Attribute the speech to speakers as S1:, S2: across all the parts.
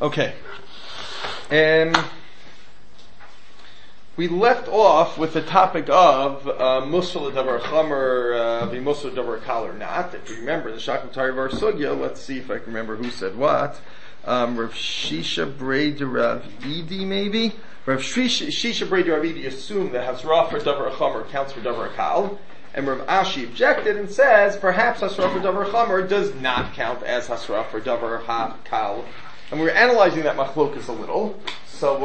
S1: Okay. We left off with the topic of Musal Davar Chamer, Musal Davar Kal or not. If you remember the Shakal Tarivar Sugya, let's see if I can remember who said what. Rav Shisha Brei de Rav Idi, maybe? Rav Shisha Brei de Rav Idi assumed that Hasra for Davar Chamer counts for Davar Kal. And Rav Ashi objected and says, perhaps Hasra for Davar Chamer does not count as Hasra for Davar Kal. And we were analyzing that machlokas a little. So,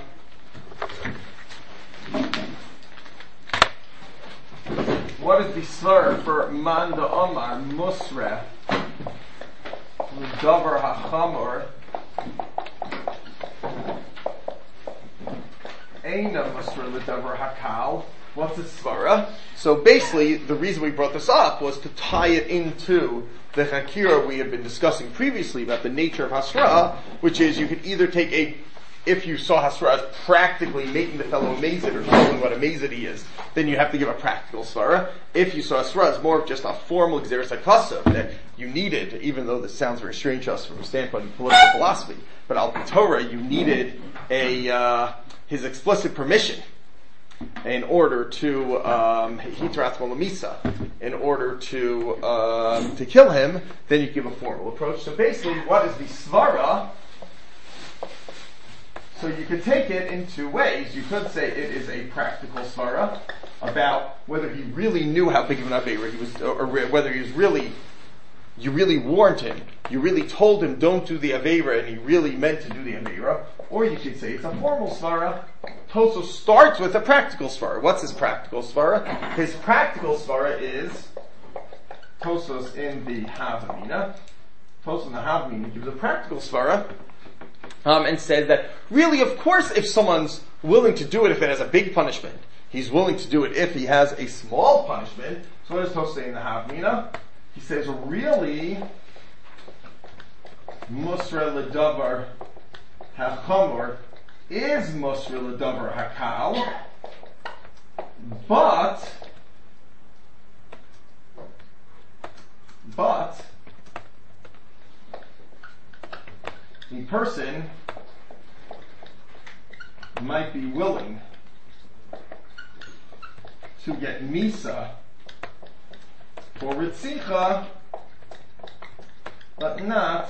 S1: what is the svar for Manda Omar Musre Davar HaChamor Eina Musre Davar HaKal? What's the svara? So basically, the reason we brought this up was to tie it into the Hakira we had been discussing previously about the nature of Hasra, which is you could either take if you saw Hasra as practically making the fellow amazed or showing what amazed he is, then you have to give a practical svara. If you saw Hasra as more of just a formal Gzeres HaKasav that you needed, even though this sounds very strange to us from a standpoint of political philosophy, but Al Torah, you needed his explicit permission in order to hitrat molamisa, in order to kill him, then you give a formal approach. So basically, what is the svara? So you could take it in two ways. You could say it is a practical svara about whether he really knew how big of an aveira he was, or whether he was really, you really warned him, you really told him don't do the aveira, and he really meant to do the aveira. Or you could say it's a formal svara. Tosos starts with a practical svara. What's his practical svara? His practical svara is Tosos in the Havamina. Tosos in the Havamina gives a practical svara, and says that really, of course, if someone's willing to do it, if it has a big punishment, he's willing to do it if he has a small punishment. So what does Tosos say in the Havamina? He says, really, Musra L'Davar HaChamor is Musra L'Davar HaKal, but the person might be willing to get Misa for Ritzicha, but not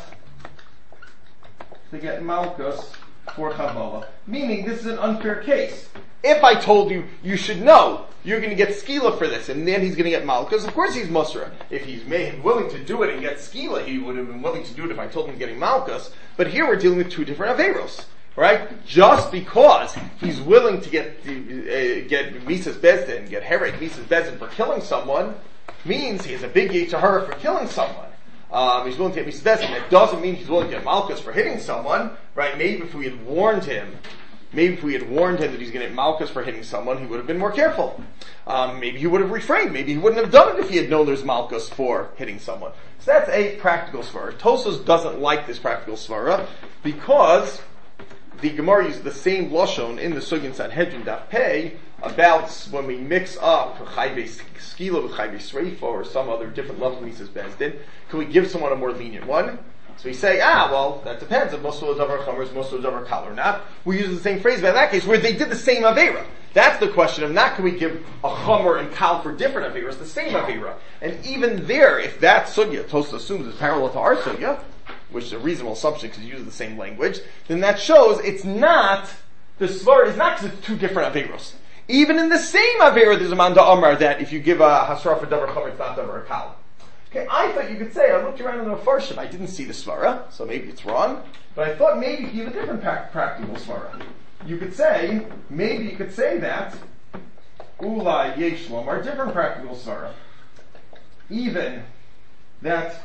S1: to get Malkus for Chavala. Meaning, this is an unfair case. If I told you, you should know, you're going to get Skila for this, and then he's going to get Malkus, of course he's Musra. If he's willing to do it and get Skila, he would have been willing to do it if I told him getting Malkus. But here we're dealing with two different Averos. Right? Just because he's willing to get Mises Bezdin, get Herek Mises Bezdin for killing someone, means he has a big Yitzhahara for killing someone. He's willing to get Mises Bezdin. It doesn't mean he's willing to get Malkus for hitting someone, right? Maybe if we had warned him that he's going to get Malkus for hitting someone, he would have been more careful. Maybe he would have refrained. Maybe he wouldn't have done it if he had known there's Malkus for hitting someone. So that's a practical svara. Tosos doesn't like this practical svara because the Gemara uses the same lashon in the Sugin Sanhedrin Daf Pei about when we mix up Chayve Skila with Chayve Sreifa or some other different level of Mises Bezdin, can we give someone a more lenient one? So we say, well, that depends if Musal Davar Chamer is Musal Davar Kal or not. We use the same phrase about that case where they did the same Aveira. That's the question of not can we give a Chamer and Kal for different Aveiras, the same Aveira. And even there, if that Sugya, Tosa assumes is parallel to our Sugya, which is a reasonable assumption because you use the same language, then that shows it's not, the Svar is not because it's two different Aveiros. Even in the same Aveira, there's a Manda Amar that if you give a Hasra for Davar Chamer, it's not Davar Kal. Okay, I thought you could say, I looked around in the Farshim, I didn't see the Svara, so maybe it's wrong, but I thought maybe you have a different practical Svara. You could say that, Ulai Yeshlom are different practical Svara. Even that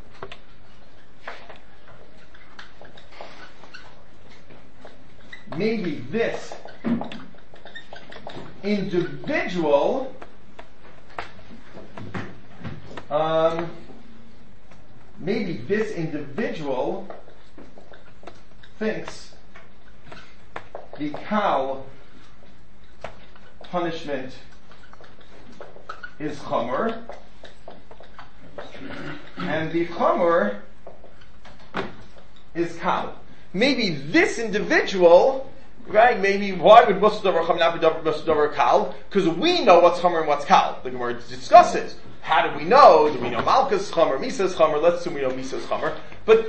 S1: maybe this individual thinks the Kal punishment is Chomer, and the Chomer is Kal. maybe this individual, right, maybe why would Musa Davar Chum not be Musa Davar Kal? Because we know what's Chum and what's Kal. The Gemara discusses. How do we know? Do we know Malkus Chum or Misa's Chum? Or let's assume we know Misa's Chum. But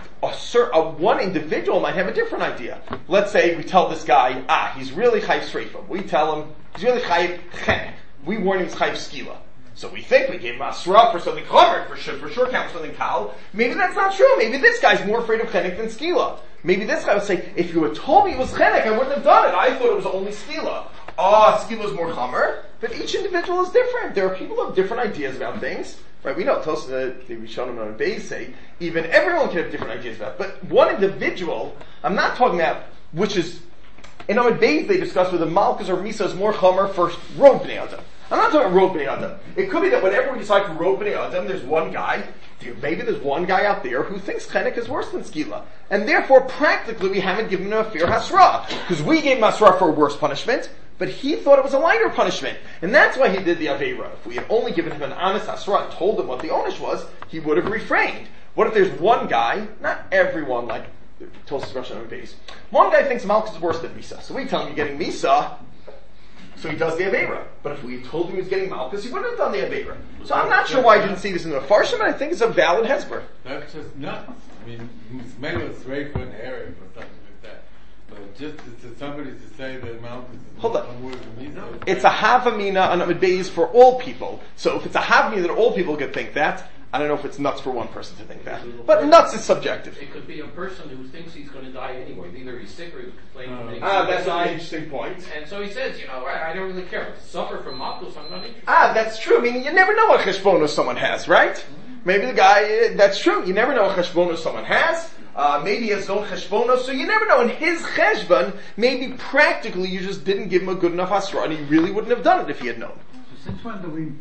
S1: one individual might have a different idea. Let's say we tell this guy, he's really Chayv Sreifa. We tell him, he's really Chayv Chenek. We warn him he's Chayv Skila. So we think we gave him Asra for something Chomer, for sure count for something Kal. Maybe that's not true. Maybe this guy's more afraid of Chenek than Skila. Maybe this guy would say, if you had told me it was Chenek, I wouldn't have done it. I thought it was only Skila. Skila is more Chomer. But each individual is different. There are people who have different ideas about things. Right, we know, the Rishonim and Beis say, even everyone can have different ideas about it. But one individual, I'm not talking about, which is, in Amud Beis they discuss whether Malkus or Misa is more Chomer for Rov Bnei Adam. I'm not talking about Rov Bnei Adam. It could be that whenever we decide for Rov Bnei Adam, there's one guy, maybe there's one guy out there who thinks Chenek is worse than Skila. And therefore, practically, we haven't given him a fair Hasra. Because we gave him Hasra for a worse punishment, but he thought it was a lighter punishment. And that's why he did the Aveira. If we had only given him an honest Hasra and told him what the Onish was, he would have refrained. What if there's one guy, not everyone like Tosfos Rosh on base, one guy thinks Malkus is worse than Misa. So we tell him you're getting Misa, so he does the Aveira. But if we told him he was getting Malkus, he wouldn't have done the Aveira. So I'm not sure why I didn't see this in the Farshim, but I think it's a valid Hezbollah.
S2: That's just nuts. I mean, maybe it's straight for an area or something like that. But just to somebody to say that Malkus is
S1: Hold on.
S2: worse than Misa.
S1: It's a Havamina on Amud Beis for all people. So if it's a Havamina that all people could think that, I don't know if it's nuts for one person to think that. But nuts is subjective.
S3: It could be a person who thinks he's going to die anyway. Either he's sick or he's complaining.
S1: That's an interesting point.
S3: And so he says, I don't really care. If I suffer from Malkus, I'm not interested.
S1: That's true. I mean, you never know what cheshbonos someone has, right? Mm-hmm. Maybe the guy, that's true. You never know what cheshbonos someone has. Maybe he has no cheshbonos, so you never know. In his cheshbon, maybe practically you just didn't give him a good enough hasra, and he really wouldn't have done it if he had known.
S4: Since when do we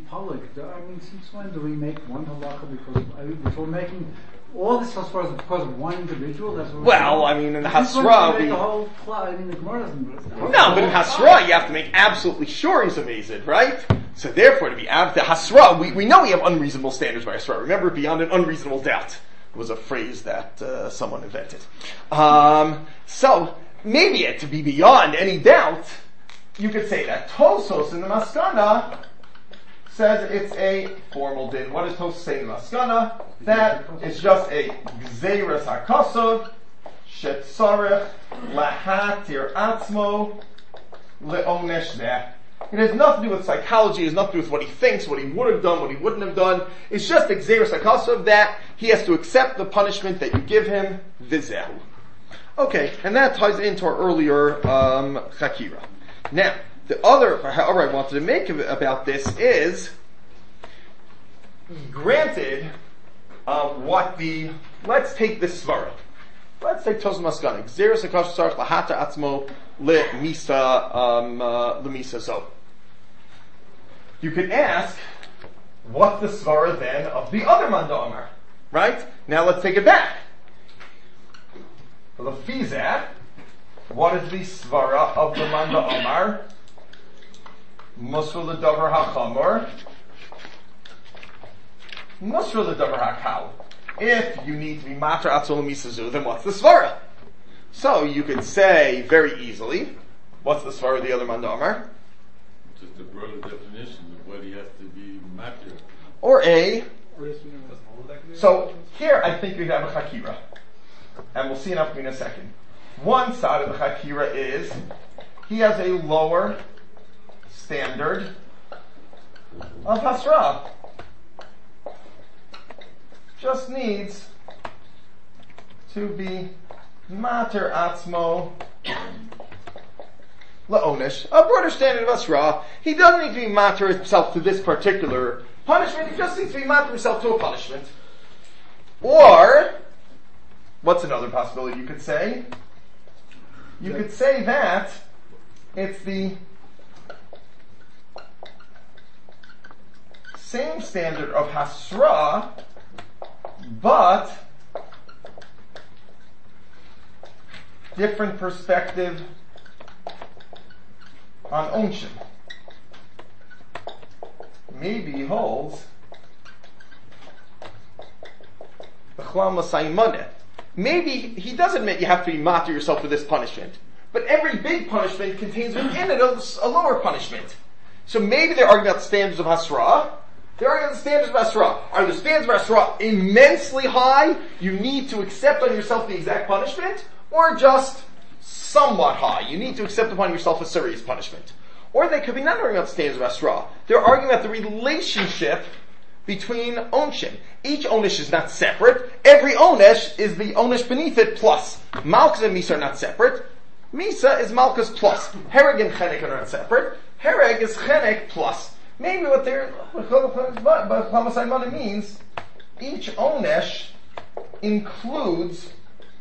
S4: since when do we make one halacha because we're making all this as far as because of one individual? That's what
S1: in the Hasra,
S4: the Gemara doesn't.
S1: No, but in Hasra, you have to make absolutely sure he's amazed, right? So therefore, to be the Hasra, we know we have unreasonable standards by Hasra. Remember, beyond an unreasonable doubt was a phrase that someone invented. So maybe to be beyond any doubt, you could say that Tosos in the Maskana says it's a formal din. What does Tosos say in the Maskana? That it's just a Gzeiras HaKosov Shetzarech Lahatir Atzmo Le'onesh Deh. It has nothing to do with psychology, it has nothing to do with what he thinks, what he would have done, what he wouldn't have done. It's just a Gzeiras HaKosov that he has to accept the punishment that you give him, Vizehu. Okay, and that ties into our earlier Chakira. Now, the other, however I wanted to make about this is, granted, let's take this svara. Let's take Tosos Maskana. Gzeiras HaKosov Tzarech Lahata Atzmo Lemisa Zo. You could ask, what's the svara then of the other Manda Omar? Right? Now let's take it back. The Fizat, what is the svara of the Manda Omar? Musra l'davar hachamor, musra l'davar hakal. If you need to be matra atzol misazu, then what's the svara? So you could say very easily, what's the svara of the other Manda Omar?
S2: Just a broader definition of what he has to be matra.
S1: Or so here I think we have a chakira, and we'll see enough in a second. One side of the chakira is he has a lower standard of hasra. Just needs to be mater atzmo la'onish, a broader standard of hasra. He doesn't need to be mater himself to this particular punishment, he just needs to be mater himself to a punishment. Or, what's another possibility you could say? You could say that it's the same standard of hasra, but different perspective on onshin. Maybe he holds the chlam l'saimoneh. maybe he does admit you have to be matir yourself for this punishment. But every big punishment contains within it a lower punishment. So maybe they're arguing about the standards of Hasra. They're arguing about the standards of Hasra. Are the standards of Hasra immensely high? You need to accept on yourself the exact punishment? Or just somewhat high? You need to accept upon yourself a serious punishment. Or they could be not arguing about the standards of Hasra. They're arguing about the relationship between onshim. Each onish is not separate. Every onish is the onish beneath it plus. Malchus and Misa are not separate. Misa is Malchus plus. Hereg and Chenek are not separate. Hereg is Chenek plus. Maybe what Chalamasai means, each onesh includes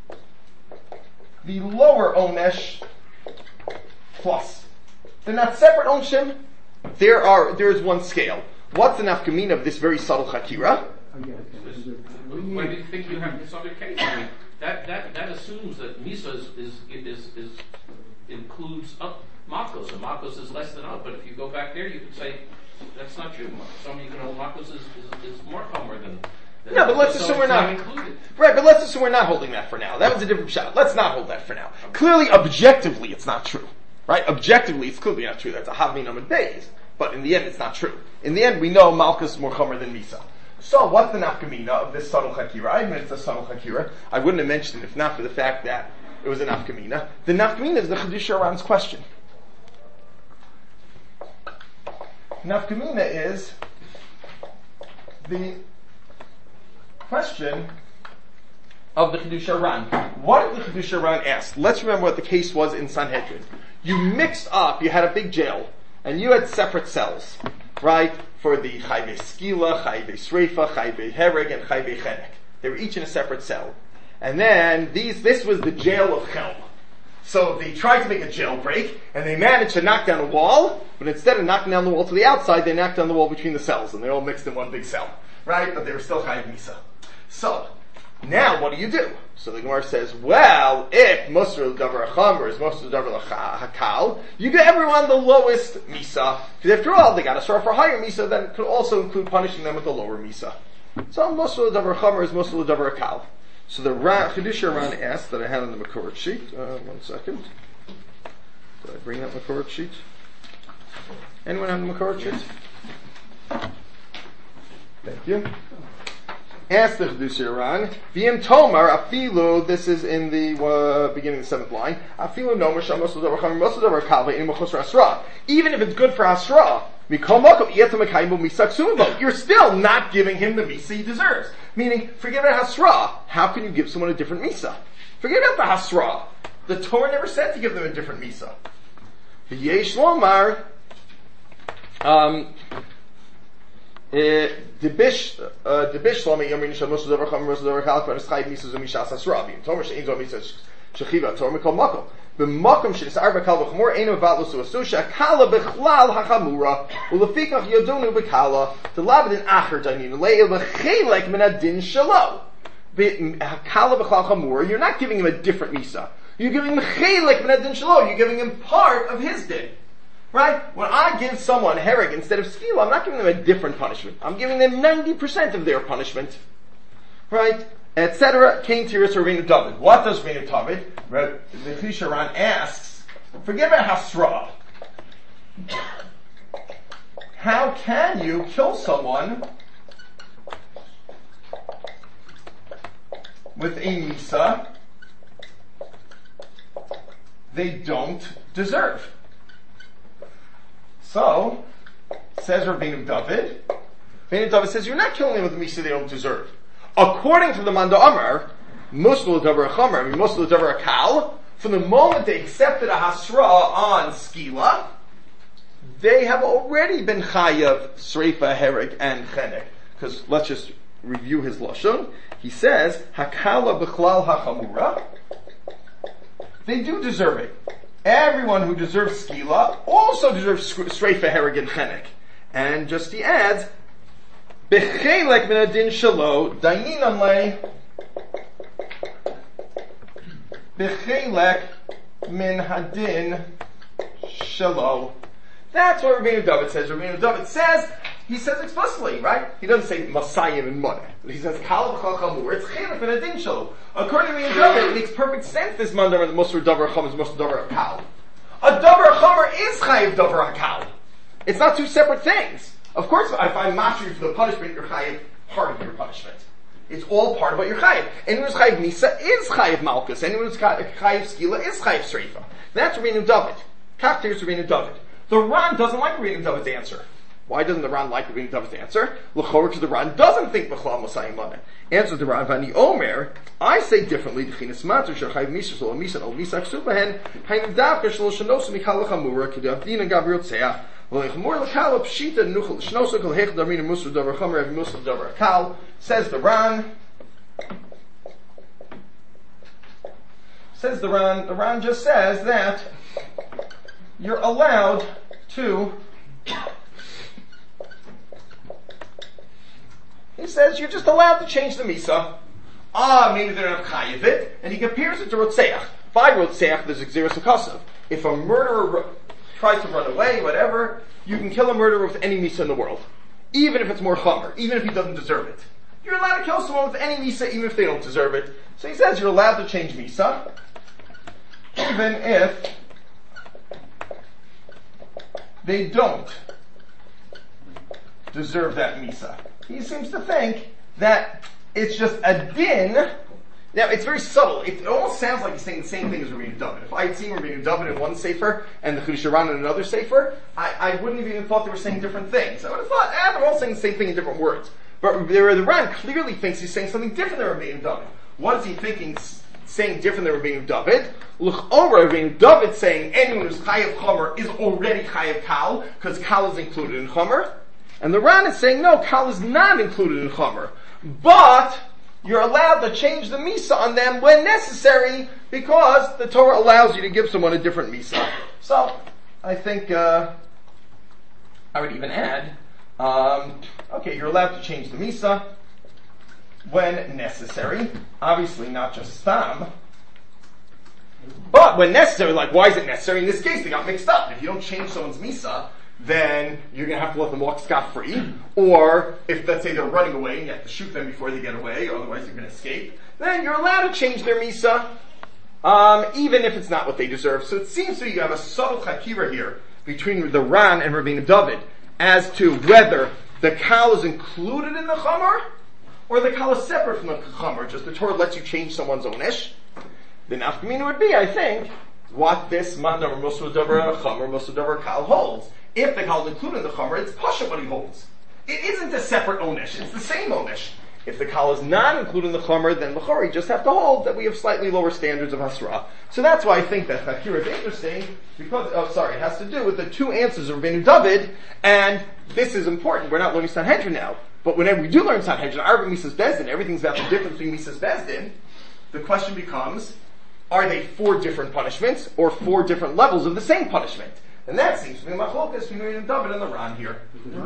S1: the lower onesh plus. They're not separate onshim. There is one scale. What's the nafkamina of this very subtle chakira?
S3: Why do you think you have this other case? I mean, that assumes that Misa is includes up Makos, and Makos is less than up. But if you go back there, you could say that's not true. Some you can hold Makos is more comer than.
S1: No, but let's assume we're not
S3: included.
S1: Right, but let's assume we're not holding that for now. That was a different shot. Let's not hold that for now. Clearly, objectively, it's not true. Right? Objectively, it's clearly not true. That's a havmin amid beis. But in the end, it's not true. In the end, we know Malchus is more chomer than Misa. So, what's the nafkamina of this subtle chakira? I admit it's a subtle chakira. I wouldn't have mentioned it if not for the fact that it was a nafkamina. The nafkamina is the Chiddushei Aran's question. Nafkamina is the question of the Chiddushei Aran. What did the Chiddushei Aran ask? Let's remember what the case was in Sanhedrin. You mixed up, you had a big jail, and you had separate cells, right? For the Chayvei Skila, Chayvei Sreifa, Chayvei Hereg, and Chayvei Chenek. They were each in a separate cell. And then this was the jail of Chelm. So they tried to make a jailbreak, and they managed to knock down a wall, but instead of knocking down the wall to the outside, they knocked down the wall between the cells, and they're all mixed in one big cell. Right? But they were still Chayiv Misa. So, now what do? So the Gemara says, well, if Musar l'davar Chamer is Musar l'davar Hakal, you give everyone the lowest Misa. Because after all, they got to start for higher Misa, then it could also include punishing them with the lower Misa. So Musar l'davar Chamer is Musar l'davar Hakal. So the Chiddushei Aran asked that I had on the Makorat sheet. 1 second. Did I bring that Makorat sheet? Anyone have the Makorat sheet? Thank you. Ask the Chiddushei Aran, V'im Tomar, Afilu, this is in the beginning of the 7th line, Afilu Nomer Sham Mosel Davar Chamer Mosel Davar Kalva in Mechus Hasra. Even if it's good for Hasra, Mikol Makom Yetam Mekayim Misak Sumavo, you're still not giving him the Misa he deserves. Meaning, forget about Hasra. How can you give someone a different Misa? Forget about the Hasra. The Torah never said to give them a different Misa. V'yesh Lomar, Debish Lami Yomrin Shal Mosel Davar Chamer Mosel Davar Kalva and Eschayim Misa Zomishas Hasra. V'im Tomer She'in Zom Misa Shechiva Torah Mikol Makom. B'makom she'nisar b'kal v'chamur eino v'atlus u'asu she'akala b'chlal ha'chamura u'lefikach yodonu b'kala t'labedin acher dainin le'il b'chelek min adin shalo. B'kala b'chlal chamura, you're not giving him a different misa. You're giving him chelek min adin shalo. You're giving him part of his din. Right? When I give someone hereg instead of skila, I'm not giving them a different punishment. I'm giving them 90% of their punishment. Right? Etc. Came to Rabbeinu David. What does Rabbeinu David? The Chiddushei Aran asks, forget about Hasra. How can you kill someone with a Misa they don't deserve? So, says Rabbeinu David says, you're not killing them with a Misa they don't deserve. According to the Manda Amar, Musal l'davar Chamer, Musal l'davar Akal, from the moment they accepted a Hasra on Skila, they have already been Chayav, Sreifa, Hereg, and Chenek. Because let's just review his Lashon. He says, Hakala b'chlal ha'chamura, they do deserve it. Everyone who deserves Skila also deserves Sreifa, Hereg, and Chenek. And just he adds, B'chelek min adin shalo, dayinan le, B'chelek min hadin shalo. That's what Rabbeinu David says. Rabbeinu David says, he says explicitly, right? He doesn't say Masayim and Moneh. He says Kal v'chal chamur. It's chiluf and a din shelo. According to me and David, it makes perfect sense this mandar and the Musar davar chum is Musar davar hakal. A davar chamer is chayiv davar hakal. It's not two separate things. Of course, if I'm mashri for the punishment, you're chayiv part of your punishment. It's all part of what you're chayiv. Anyone who's chayiv misa is chayiv malchus. Anyone who's chayiv skila is chayiv sreifa. That's Rabbeinu David. Kaftir is Rabbeinu David. The Ran doesn't like Rabbeinu David's answer. Why doesn't the Ran like Rabbeinu David's answer? L'chorah, because the Ran doesn't think b'chlal masayim maneh. Answers the Ran, Vani Omer, I say differently, d'chinas matur shechayiv misa shelo misa ol misa ksubahen, hainu davka shelo shenosu mikal l'chamura, k'davdina gabriel tzeah, v'lechamur l'kal pshita nuchel shenosu kol hech darmina musar davar chamer ev musar davar kal. Says the Ran. The Ran just says that you're allowed to. He says you're just allowed to change the misa. Maybe they're not chayiv it, and he compares it to rotzeach. By rotzeach, there's exeris akasav. If a murderer tries to run away, whatever, you can kill a murderer with any misa in the world, even if it's more chamer, even if he doesn't deserve it. You're allowed to kill someone with any misa, even if they don't deserve it. So he says you're allowed to change misa, even if they don't deserve that misa. He seems to think that it's just a din. Now, it's very subtle. It almost sounds like he's saying the same thing as Rabbeinu David. If I had seen Rabbeinu David in one sefer and the Chiddushei Ran in another sefer, I wouldn't have even thought they were saying different things. I would have thought, they're all saying the same thing in different words. But the Ran clearly thinks he's saying something different than Rabbeinu David. What is he thinking, saying different than Rabbeinu David? L'ch'ora, Rabbeinu David saying anyone who's chayav chomer is already chayav kal, because kal is included in chomer. And the Ran is saying, no, kal is not included in chomer. But you're allowed to change the misa on them when necessary, because the Torah allows you to give someone a different misa. So, I think, I would even add, you're allowed to change the misa when necessary. Obviously not just stam. But when necessary, like why is it necessary? In this case, they got mixed up. If you don't change someone's misa, then you're going to have to let them walk scot-free. Or if, let's say, they're running away and you have to shoot them before they get away, or otherwise they're going to escape, then you're allowed to change their misa, even if it's not what they deserve. So it seems to me you have a subtle chakira here between the Ran and Rabbeinu David as to whether the kal is included in the chamor, or the kal is separate from the chamor, just the Torah lets you change someone's onish. The nafkamina would be, I think, what this mandar musar davar chamor, musar davar kal holds. If the kal is included in the chomer, it's pasha what he holds. It isn't a separate onish, it's the same onish. If the kal is not included in the chomer, then l'chora you just have to hold that we have slightly lower standards of hasra. So that's why I think that Chakira is interesting, because, it has to do with the two answers of Rabbeinu David, and this is important. We're not learning Sanhedrin now, but whenever we do learn Sanhedrin, Arba Misas Bezdin, everything's about the difference between Misas Bezdin, the question becomes, are they 4 different punishments, or 4 different levels of the same punishment? And that seems to be machlokas between Rabbeinu David and the Ran here.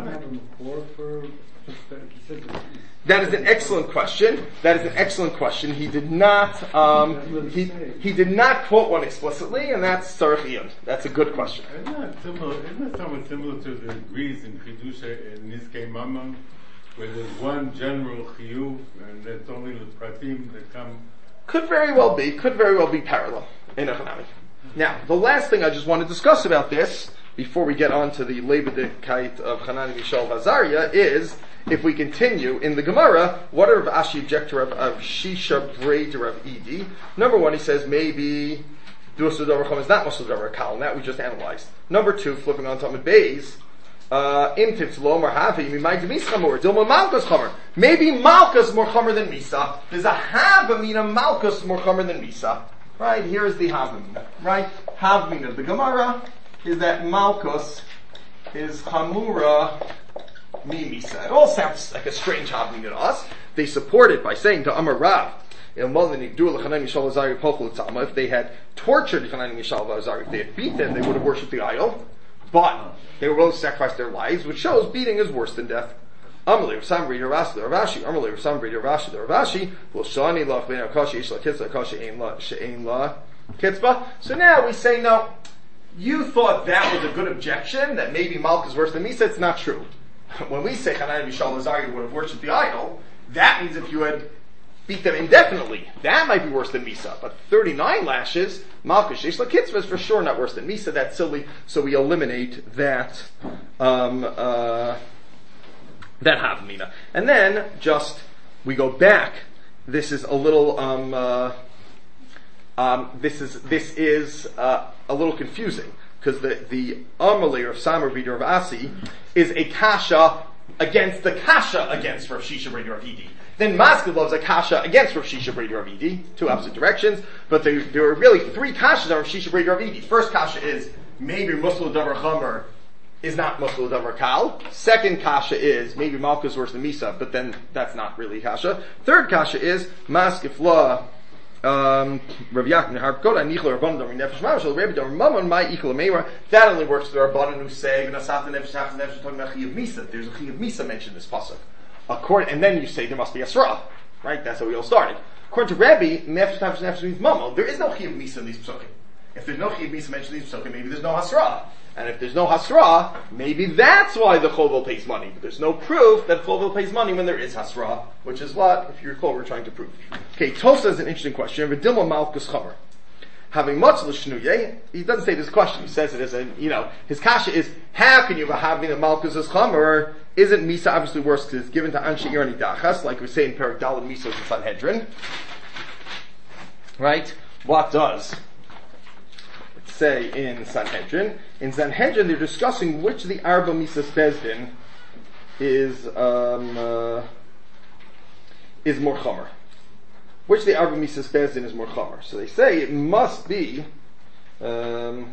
S1: That is an excellent question. He did not, he did not quote one explicitly, and that's Tzarech Iyun. That's a good question.
S2: Isn't that somewhat similar to the Greece in Chiddushei and Niskei Mammon, where there's one general chiyuv, and it's only the pratim that come?
S1: Could very well be parallel in economic. Now, the last thing I just want to discuss about this, before we get on to the Leibedikait of Hanani Mishael Vazaria, is, if we continue in the Gemara, what are Rav Ashi object to Rav Shisha Braid to Rav Edi? Number 1, he says maybe Duasud Davar Chum is not Musud Davar Kal, and that we just analyzed. Number 2, flipping on Talmud Beis, Imtiv Tzlom or Havi, Mimayt Mis Chamor, Dilma Malkus Chamor. Maybe Malkus more Chamor than Misa. There's a Havamina Malkus more Chamor than Misa. Right, here's the Havamina. Right? Havamina of the Gemara is that Malkus is Chamura Mimisa. It all sounds like a strange Havamina to us. They support it by saying to Amar Rav, if they had tortured Chanani Mishael Vazari, if they had beaten them, they would have worshipped the idol. But they were willing to sacrifice their lives, which shows beating is worse than death. Amalei Rav Samri Ravashi the Ravashi. Amalei Rav Samri Ravashi the Ravashi. Well, Shani Lach Ben Akashi Ish La Kitzba Akashi Ein La She'ein La Kitzba. So now we say, no, you thought that was a good objection, that maybe Malk is worse than Misa. It's not true. when we say Hanan and Mishael Azari would have worshipped the idol, that means if you had beat them indefinitely, that might be worse than Misa. But 39 lashes, Malchus Sheish Lakitzvah is for sure not worse than Misa. That's silly. So we eliminate that that Havamina. And then we go back. This is a little this is a little confusing, because the Amalei of Samar Reader of Asi is a kasha against the kasha against Rav Shisha Reader of Edi. Then Maskil loves a kasha against Rav Shisha Reader of Edi, two opposite directions, but there are really three kashas on Rav Shisha Reader of Edi. First kasha is maybe Muslim Davar Chamer is not Muslim Davar Kal. Second kasha is maybe Malchus worse than Misa, but then that's not really kasha. Third kasha is Maskif Law Rav Yaakov Harkoda Nichla Rabbanon Dami Nefesh Mamash Rabbi Dami Mammon My Ikla Meira. That only works for the Rabbanon who say V'Nasata Nefesh Hachas Nefesh talking about Chiyav Misa. There's a Chiyav Misa mentioned in this pasuk. And then you say there must be Asra, right? That's how we all started. According to Rabbi, Nefesh Hachas Nefesh means Mammon. There is no Chiyav Misa in these pasukim. If there's no Chiyav Misa mentioned in these pasukim, maybe there's no Hasra. And if there's no Hasra, maybe that's why the Chovel pays money. But there's no proof that Chovel pays money when there is Hasra, which is what, if you recall, we're trying to prove. Okay, Tosa is an interesting question. V'dilma Malchus Chamer. Having much l'shnuye, he doesn't say this question, he says it as his kasha is, how can you have a Malchus as Chamer? Isn't Misa obviously worse because it's given to Anshe Yerni Dachas, like we say in Perak Daled Misa in Sanhedrin? Right? What does say in Sanhedrin? In Sanhedrin, they're discussing which of the Arba Misas Bezdin is more chomer. Which of the Arba Misas Bezdin is more chomer? So they say it must be where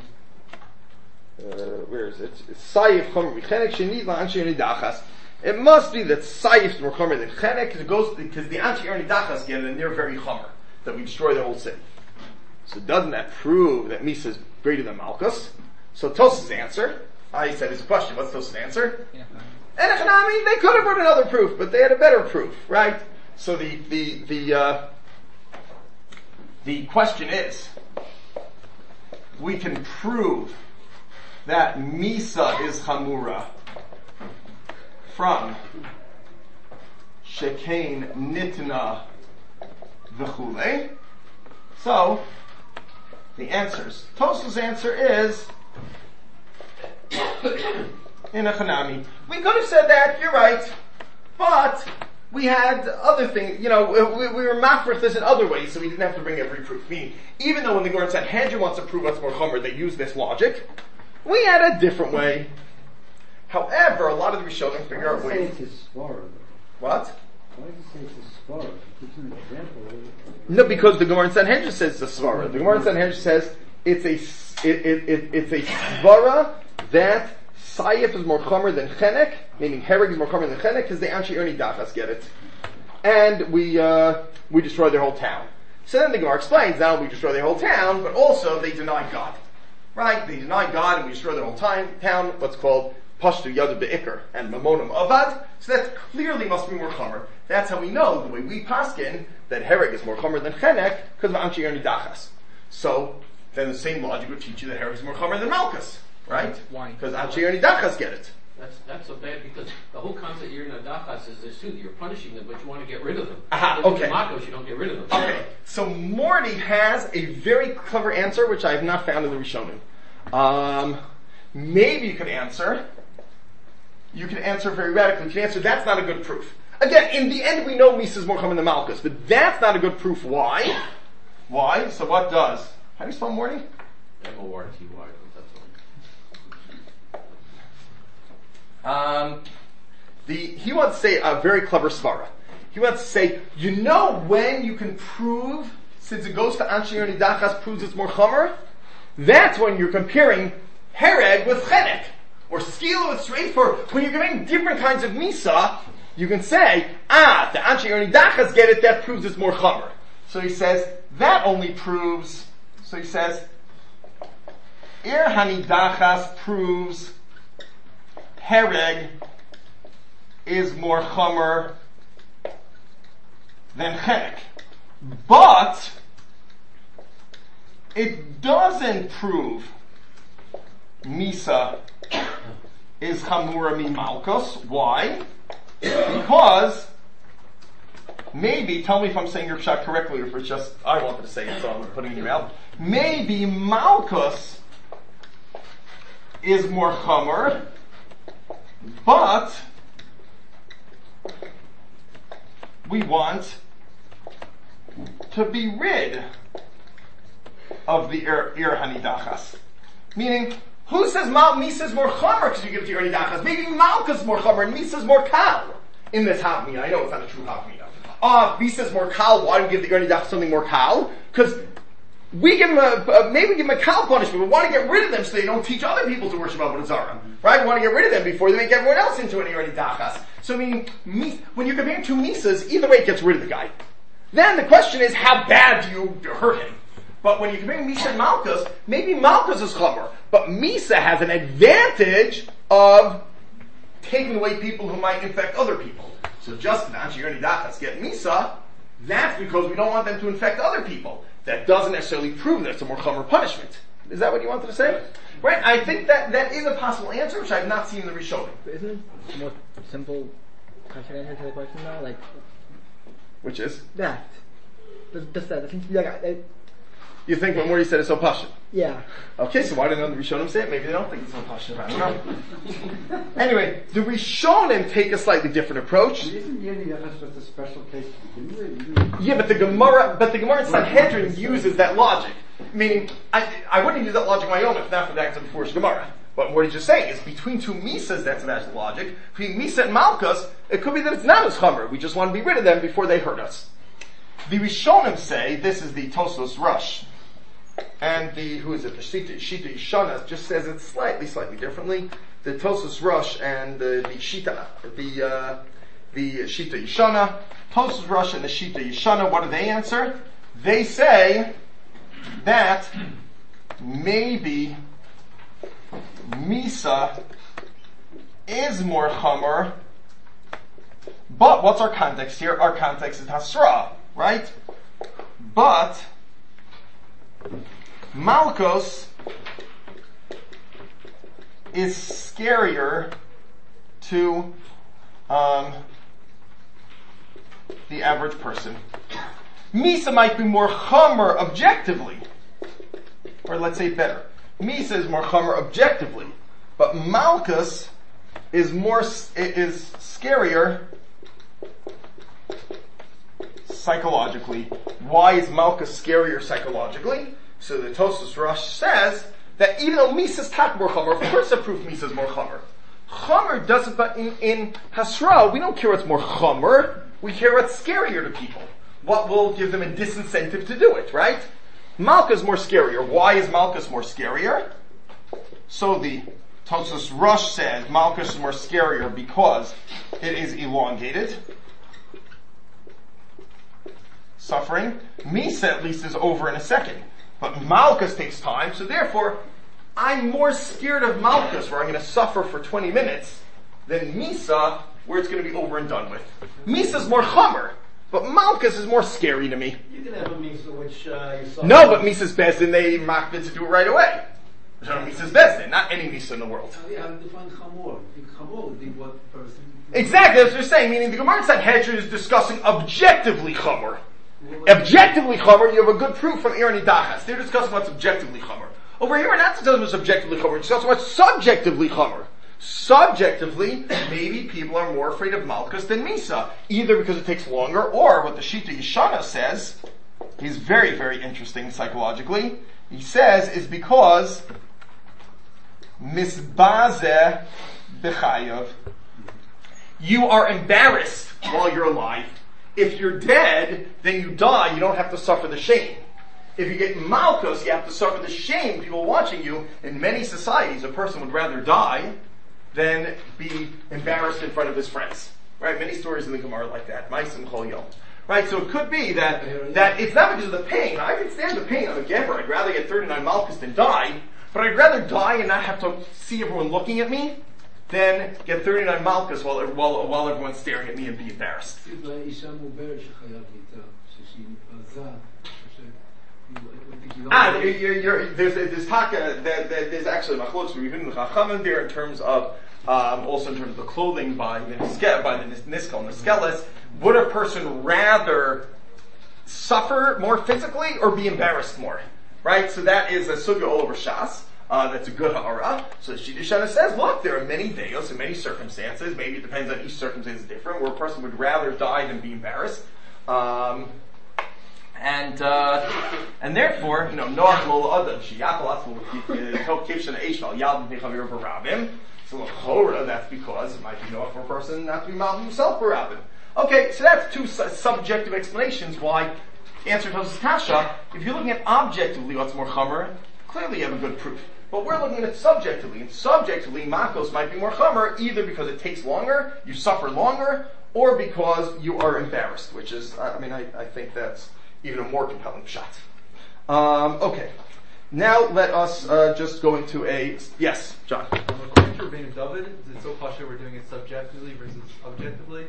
S1: is it? Sayif chomer v'chenek shenid la'anshe Yerni Dachas. It must be that Sayif is more chomer than chenek because the Anshe Yerni Dachas get it and they're very chomer, that we destroy the whole city. So doesn't that prove that Misa is greater than Malchus? So Tos's answer, he said his question, what's Tos's answer? Yeah. And they could have brought another proof, but they had a better proof, right? So the question is, we can prove that Misa is Chamura from Shekain Nitna V'chule. So, the answers. Tos's answer is in a Chanami. We could have said that, you're right, but we had other things, we were mafrich this in other ways, so we didn't have to bring every proof. Meaning, even though when the Gemara said Sanhedrin wants to prove what's more chomer, they use this logic, we had a different way. However, a lot of the Rishonim figure out ways. What?
S4: Why does it say it's a svara? It's an example.
S1: No, because the Gemara in Sanhedrin says it's a svara. The Gemara in Sanhedrin says it's a svara that Sayif is more chomer than chenek, meaning hereg is more chomer than chenek, because the Anshe Yerni Dachas get it, and we destroy their whole town. So then the Gemara explains, not only we destroy their whole town, but also they deny God, right? They deny God, and we destroy their whole town. What's called Pashtu Yadu Be'ikr and Mamonim Avad. So that clearly must be more chomer. That's how we know, the way we paskin, that hereg is more chomer than chenek, because of Anshe Yerni Dachas. So then the same logic would teach you that hereg is more chomer than Malchus, right?
S3: Why?
S1: Because Anshe Yerni Dachas get it.
S3: That's so bad, because the whole concept of Yerni Dachas is this too, that you're punishing them, but you want to get rid of them.
S1: Okay.
S3: Malchus, you don't get rid of them.
S1: Okay. So Morty has a very clever answer, which I have not found in the Rishonim. Maybe you could answer. You can answer very radically. You can answer, that's not a good proof. Again, in the end we know Misa is more common than Malchus, but that's not a good proof. Why? Why? So what does? How do you spell Morty?
S3: M-O-R-T-Y.
S1: He wants to say a very clever svara. He wants to say, when you can prove, since it goes to Anshe Yerni Dachas, proves it's more chomer, that's when you're comparing hereg with chenek, or skila with straightforward. When you're getting different kinds of misa, you can say, the Anshe Yerni Dachas get it, that proves it's more chomer. So he says, that only proves, so he says, Hani Dachas proves hereg is more chomer than chenek. But it doesn't prove Misa is chamura mi malchus. Why? Because maybe, tell me if I'm saying your pshat correctly, or if it's just I wanted to say it, so I'm putting it in your mouth. Maybe malchus is more chamur, but we want to be rid of the ir hanidachas. Meaning, who says Misa is more chamer because you give it to your hanidachas? Maybe Malchus is more chamer and Misa is more kal in this hafmina. I know it's not a true hafmina. Misa is more kal. Why do we give the hanidachas something more kal? Because we give them maybe give them a kal punishment. We want to get rid of them so they don't teach other people to worship Avodah Zarah. Right? We want to get rid of them before they make everyone else into an hanidachas. So meaning, when you're comparing two Misas, either way it gets rid of the guy. Then the question is, how bad do you hurt him? But when you compare Misa and Malchus, maybe Malchus is chamer, but Misa has an advantage of taking away people who might infect other people. So just not you're going to get Misa, that's because we don't want them to infect other people. That doesn't necessarily prove that it's a more chamer punishment. Is that what you wanted to say? Right? I think that is a possible answer, which I've not seen in the Rishonim.
S5: Isn't it a more simple question answer to the question though? Like,
S1: which is?
S5: That. Just that. It seems to be like,
S1: you think when Morty said it's so passionate?
S5: Yeah.
S1: Okay, so why didn't the Rishonim say it? Maybe they don't think it's so passionate. I don't know. Anyway, the Rishonim take a slightly different approach.
S4: Isn't Yeniachas just a special case to begin with?
S1: Yeah, but the Gemara in Sanhedrin uses that logic. Meaning, I wouldn't use that logic on my own if not for that before Gemara. But what he's just saying is between two Misas, that's the logic. Between Misa and Malchus, it could be that it's not as chamer. We just want to be rid of them before they hurt us. The Rishonim say, this is the Tosfos Rush. And the Shita Yishana just says it slightly differently. The Tosfos Rush and the Shita Yishana. Tosfos Rush and the Shita Yishana, what do they answer? They say that maybe Misa is more chamer, but what's our context here? Our context is Hasra, right? But Malchus is scarier to the average person. Misa might be more chamer objectively, or let's say better. Misa is more chamer objectively, but Malchus is scarier psychologically. Why is Malchus scarier psychologically? So the Tosfos Rush says that even though Misa is more chamer, of course the proof Misa is more chamer. Chamer doesn't, but in Hasra, we don't care what's more chamer, we care what's scarier to people. What will give them a disincentive to do it, right? Malchus is more scarier. Why is Malchus more scarier? So the Tosfos Rush says Malchus is more scarier because it is elongated. Suffering. Misa at least is over in a second. But Malchus takes time, so therefore I'm more scared of Malchus where I'm going to suffer for 20 minutes than Misa where it's going to be over and done with. Misa is more chamer. But Malchus is more scary to me.
S6: You can have a Misa which you saw.
S1: No, but Misa's Bezdin, they makbid to do it right away. So Misa's Bezdin, not any Misa in the world.
S6: You have to define Chamor. Chamor would be what person.
S1: Exactly, that's what they're saying, meaning the Gemara in Sanhedrin is discussing objectively Chamor. Objectively Chamor, you have a good proof from Irani Dachas. They're discussing what's objectively Chamor. Over here, we're not discussing what's objectively Chamor, we're discussing what's subjectively Chamor. Subjectively, maybe people are more afraid of Malchus than Misa, either because it takes longer, or what the Shita Yishana says, he's very, very interesting psychologically, he says is because Misbaze B'chayav, you are embarrassed while you're alive. If you're dead, then you die, you don't have to suffer the shame. If you get Malchus, you have to suffer the shame, people watching you. In many societies, a person would rather die than be embarrassed in front of his friends. Right? Many stories in the Gemara like that. Ma'asim Chol Yom. Right? So it could be that it's not because of the pain. I can stand the pain of a Geber. I'd rather get 39 Malchus than die. But I'd rather die and not have to see everyone looking at me than get 39 Malchus while everyone's staring at me and be embarrassed. There's talk, there's actually machlokes we've been in Chachamim there in terms of also in terms of the clothing by the Niskel and Niskelis, would a person rather suffer more physically or be embarrassed more? Right? So that is a sugya all over Shas. That's a good ha'ara. So the Shidduch says, look, there are many deos and many circumstances. Maybe it depends on each circumstance is different, where a person would rather die than be embarrassed. And therefore, Noach lo adam sheyachal atzmo kivshan eishval yad nechavir barabim. So l'chora, that's because it might be Noach for a person not to be mal himself barabim. Okay, so that's two subjective explanations why. Answer Tos's kasha. If you're looking at objectively what's more chamer, clearly you have a good proof. But we're looking at it subjectively, and subjectively, makos might be more chamer either because it takes longer, you suffer longer, or because you are embarrassed, which is, I think that's even a more compelling shot. Okay. Now let us just go into yes, John.
S7: According to Rabbeinu David, is it so pasha we're doing it subjectively versus objectively?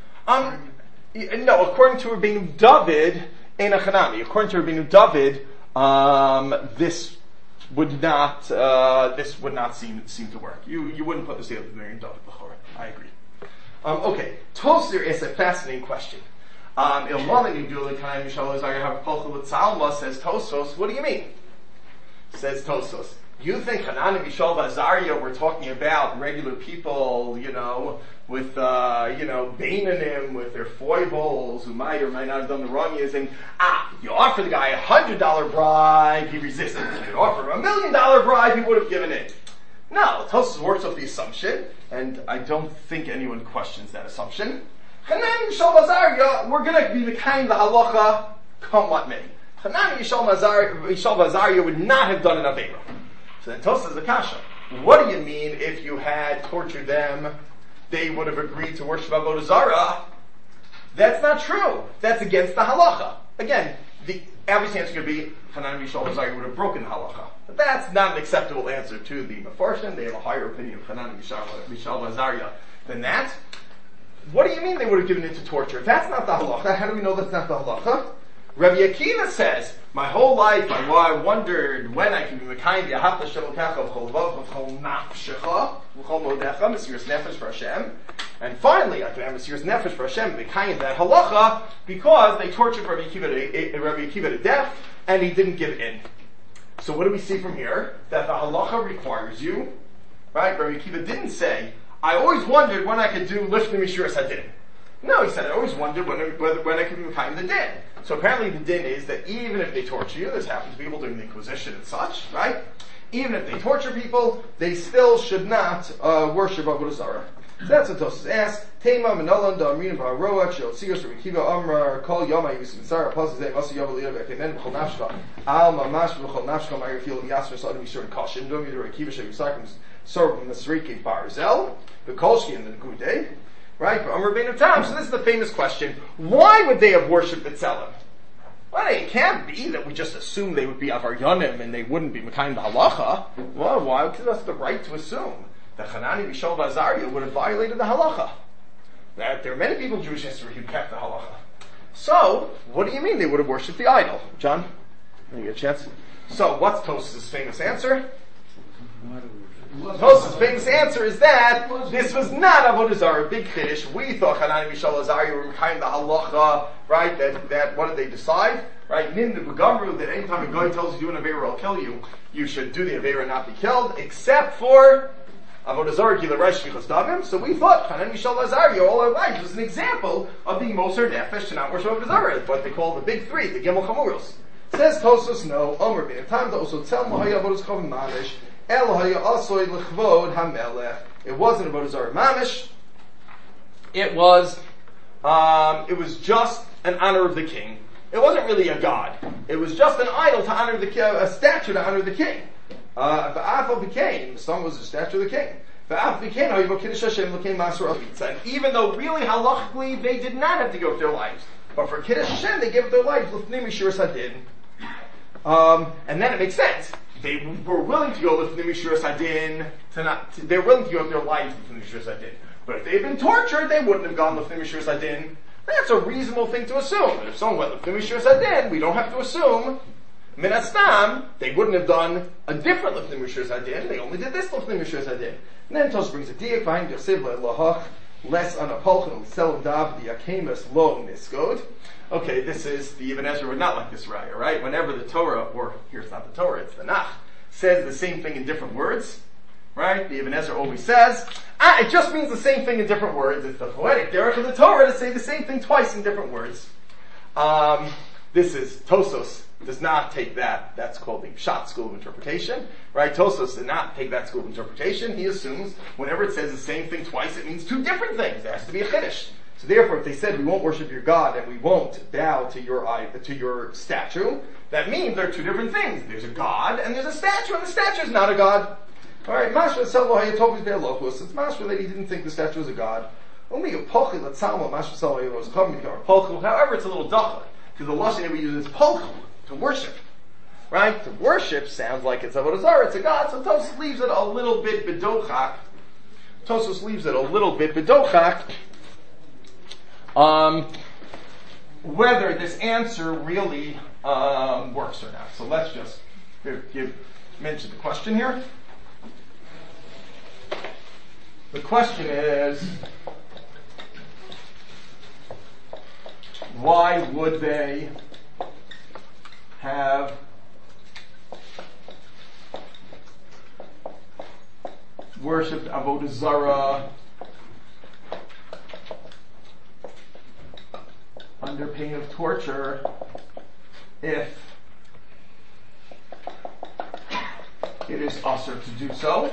S1: No, according to Rabbeinu David, in a chanami. According to Rabbeinu David, this would not seem to work. You wouldn't put this together with Rabbeinu David before. I agree. Okay, Toser is a fascinating question. Says Tosos, what do you mean? Says Tosos, you think Hanan and Mishal Azariah we're talking about regular people, with Bainanim, with their foibles, who might or might not have done the wrong years, and you offer the guy $100 bribe, he resisted. If you offer him $1 million bribe, he would have given it. No, Tosos works off the assumption, and I don't think anyone questions that assumption. Hanan and Mishal Azariah, we're going to be the kind of halacha, come what may. Hanan and Mishal Azariah would not have done an Aveira. So then Tosos is the kasha. What do you mean if you had tortured them, they would have agreed to worship Avodah Zarah? That's not true. That's against the halacha. Again, the obvious answer could be Hanan and Mishal Azariah would have broken the halacha. But that's not an acceptable answer to the Mefarshim. They have a higher opinion of Hanan and Mishal Azariah than that. What do you mean they would have given it to torture? That's not the halacha. How do we know that's not the halacha? Rabbi Akiva says, my whole life I wondered when I can be Mekayim Yahavta Shelokecha V'chol Vav V'chol Nafshecha V'chol Modecha Mesiras Nefesh for Hashem. And finally I can have Mesiras Nefesh for Hashem Mekayim that halacha because they tortured Rabbi Akiva to death and he didn't give in. So what do we see from here? That the halacha requires you, right? Rabbi Akiva didn't say, I always wondered when I could do Lifnei Mishuras Hadin. No, he said, I always wondered when I could be Mekayim the din. So apparently the din is that even if they torture you, this happens to people during the Inquisition and such, right? Even if they torture people, they still should not worship Avodah Zarah. So that's what Tosos asks. Tema Menolan Da'amrin V'Haroach Shel Tzigos Rekiva Amrar Kol Yom HaYusim Tzara Pazes Zeh Masi Yav Aliyah V'Kemen V'Chol Nafshka Al Mamash V'Chol Nafshka Ma'ir Fil Yasser Sa'adim Yishur Kashim Dom Yidor Rekiva Shel Yisakim Sorb Nasriki Barzel V'Kolshki and the Gudei. Right? For Amr Bein Tam. So this is the famous question. Why would they have worshipped B'Tselem? Well, it can't be that we just assume they would be Avaryonim and they wouldn't be Mekayim the halacha. Well, why? Because that's the right to assume that Hanani, Mishal, Azariah would have violated the halacha. That there are many people in Jewish history who kept the halacha. So, what do you mean they would have worshipped the idol? John, you get a chance? So, what's Tos's famous answer? Tos's famous answer is that this was not Avodah Zarah, big chiddush. We thought Hanani, Mishal, Azariah were Mekayim the halacha, right? That what did they decide? Right? Nin the Begamru, that anytime a guy tells you to do an Aveira, I'll kill you, you should do the Aveira and not be killed, except for Avodah Zarah, Gila Reish, Shvichas Damim. So we thought Hanan Mishal Azariah all our lives was an example of being Moser Nefesh to not worship Avodah Zarah, what they call the big three, the Gimel Chamuros. Says Tosos, no, Omer Bein Time to also tell Mahaya Avodah Chavim Mamish, El Haya Asoy L'Chvod HaMelech. It wasn't Avodah Zarah Mamish. It was just an honor of the king. It wasn't really a god. It was just an idol to honor the king, a statue to honor the king. The song was a statue of the king. And even though really halachically they did not have to give up their lives, but for Kiddush Hashem they gave up their lives. And then it makes sense. They were willing to go with Mishuras Hadin they're willing to give up their lives with Mishuras Hadin. But if they had been tortured, they wouldn't have gone with Mishuras Hadin. That's a reasonable thing to assume. And if someone went with Mishuras Hadin, we don't have to assume Min Astam, they wouldn't have done a different Lifnei Mishras Adin, they only did this Lifnei Mishras Adin. And then Tosh brings a diak, V'hain Yosef Le'lohach, Les Anapolchan, Sel Dav, the Akemus Lo Niskod. Okay, this is, the Ibn Ezra would not like this raya, right? Whenever the Torah, or here it's not the Torah, it's the Nach, says the same thing in different words, right? The Ibn Ezra always says, it just means the same thing in different words. It's the poetic derech of the Torah to say the same thing twice in different words. This is, Tosos does not take that. That's called the Pshat school of interpretation, right? Tosos did not take that school of interpretation. He assumes whenever it says the same thing twice, it means two different things. There has to be a chiddush. So therefore, if they said we won't worship your God and we won't bow to your statue, that means there are two different things. There's a God and there's a statue, and the statue is not a God. Alright, Mashra Selo Hayatovis Be'alochus. It's Mashra that he didn't think the statue was a God. Only a Pochel at Salma, Mashra Selo Hayatovis Chavmikar, Pochel. However, it's a little dacha, because the Lashon that we use is Pochel, to worship. Right? To worship sounds like it's Avodah Zarah, it's a God, so Tosos leaves it a little bit bedochak. Whether this answer really works or not. So let's just mention the question here. The question is, why would they have worshipped Avodah Zarah under pain of torture if it is usher to do so?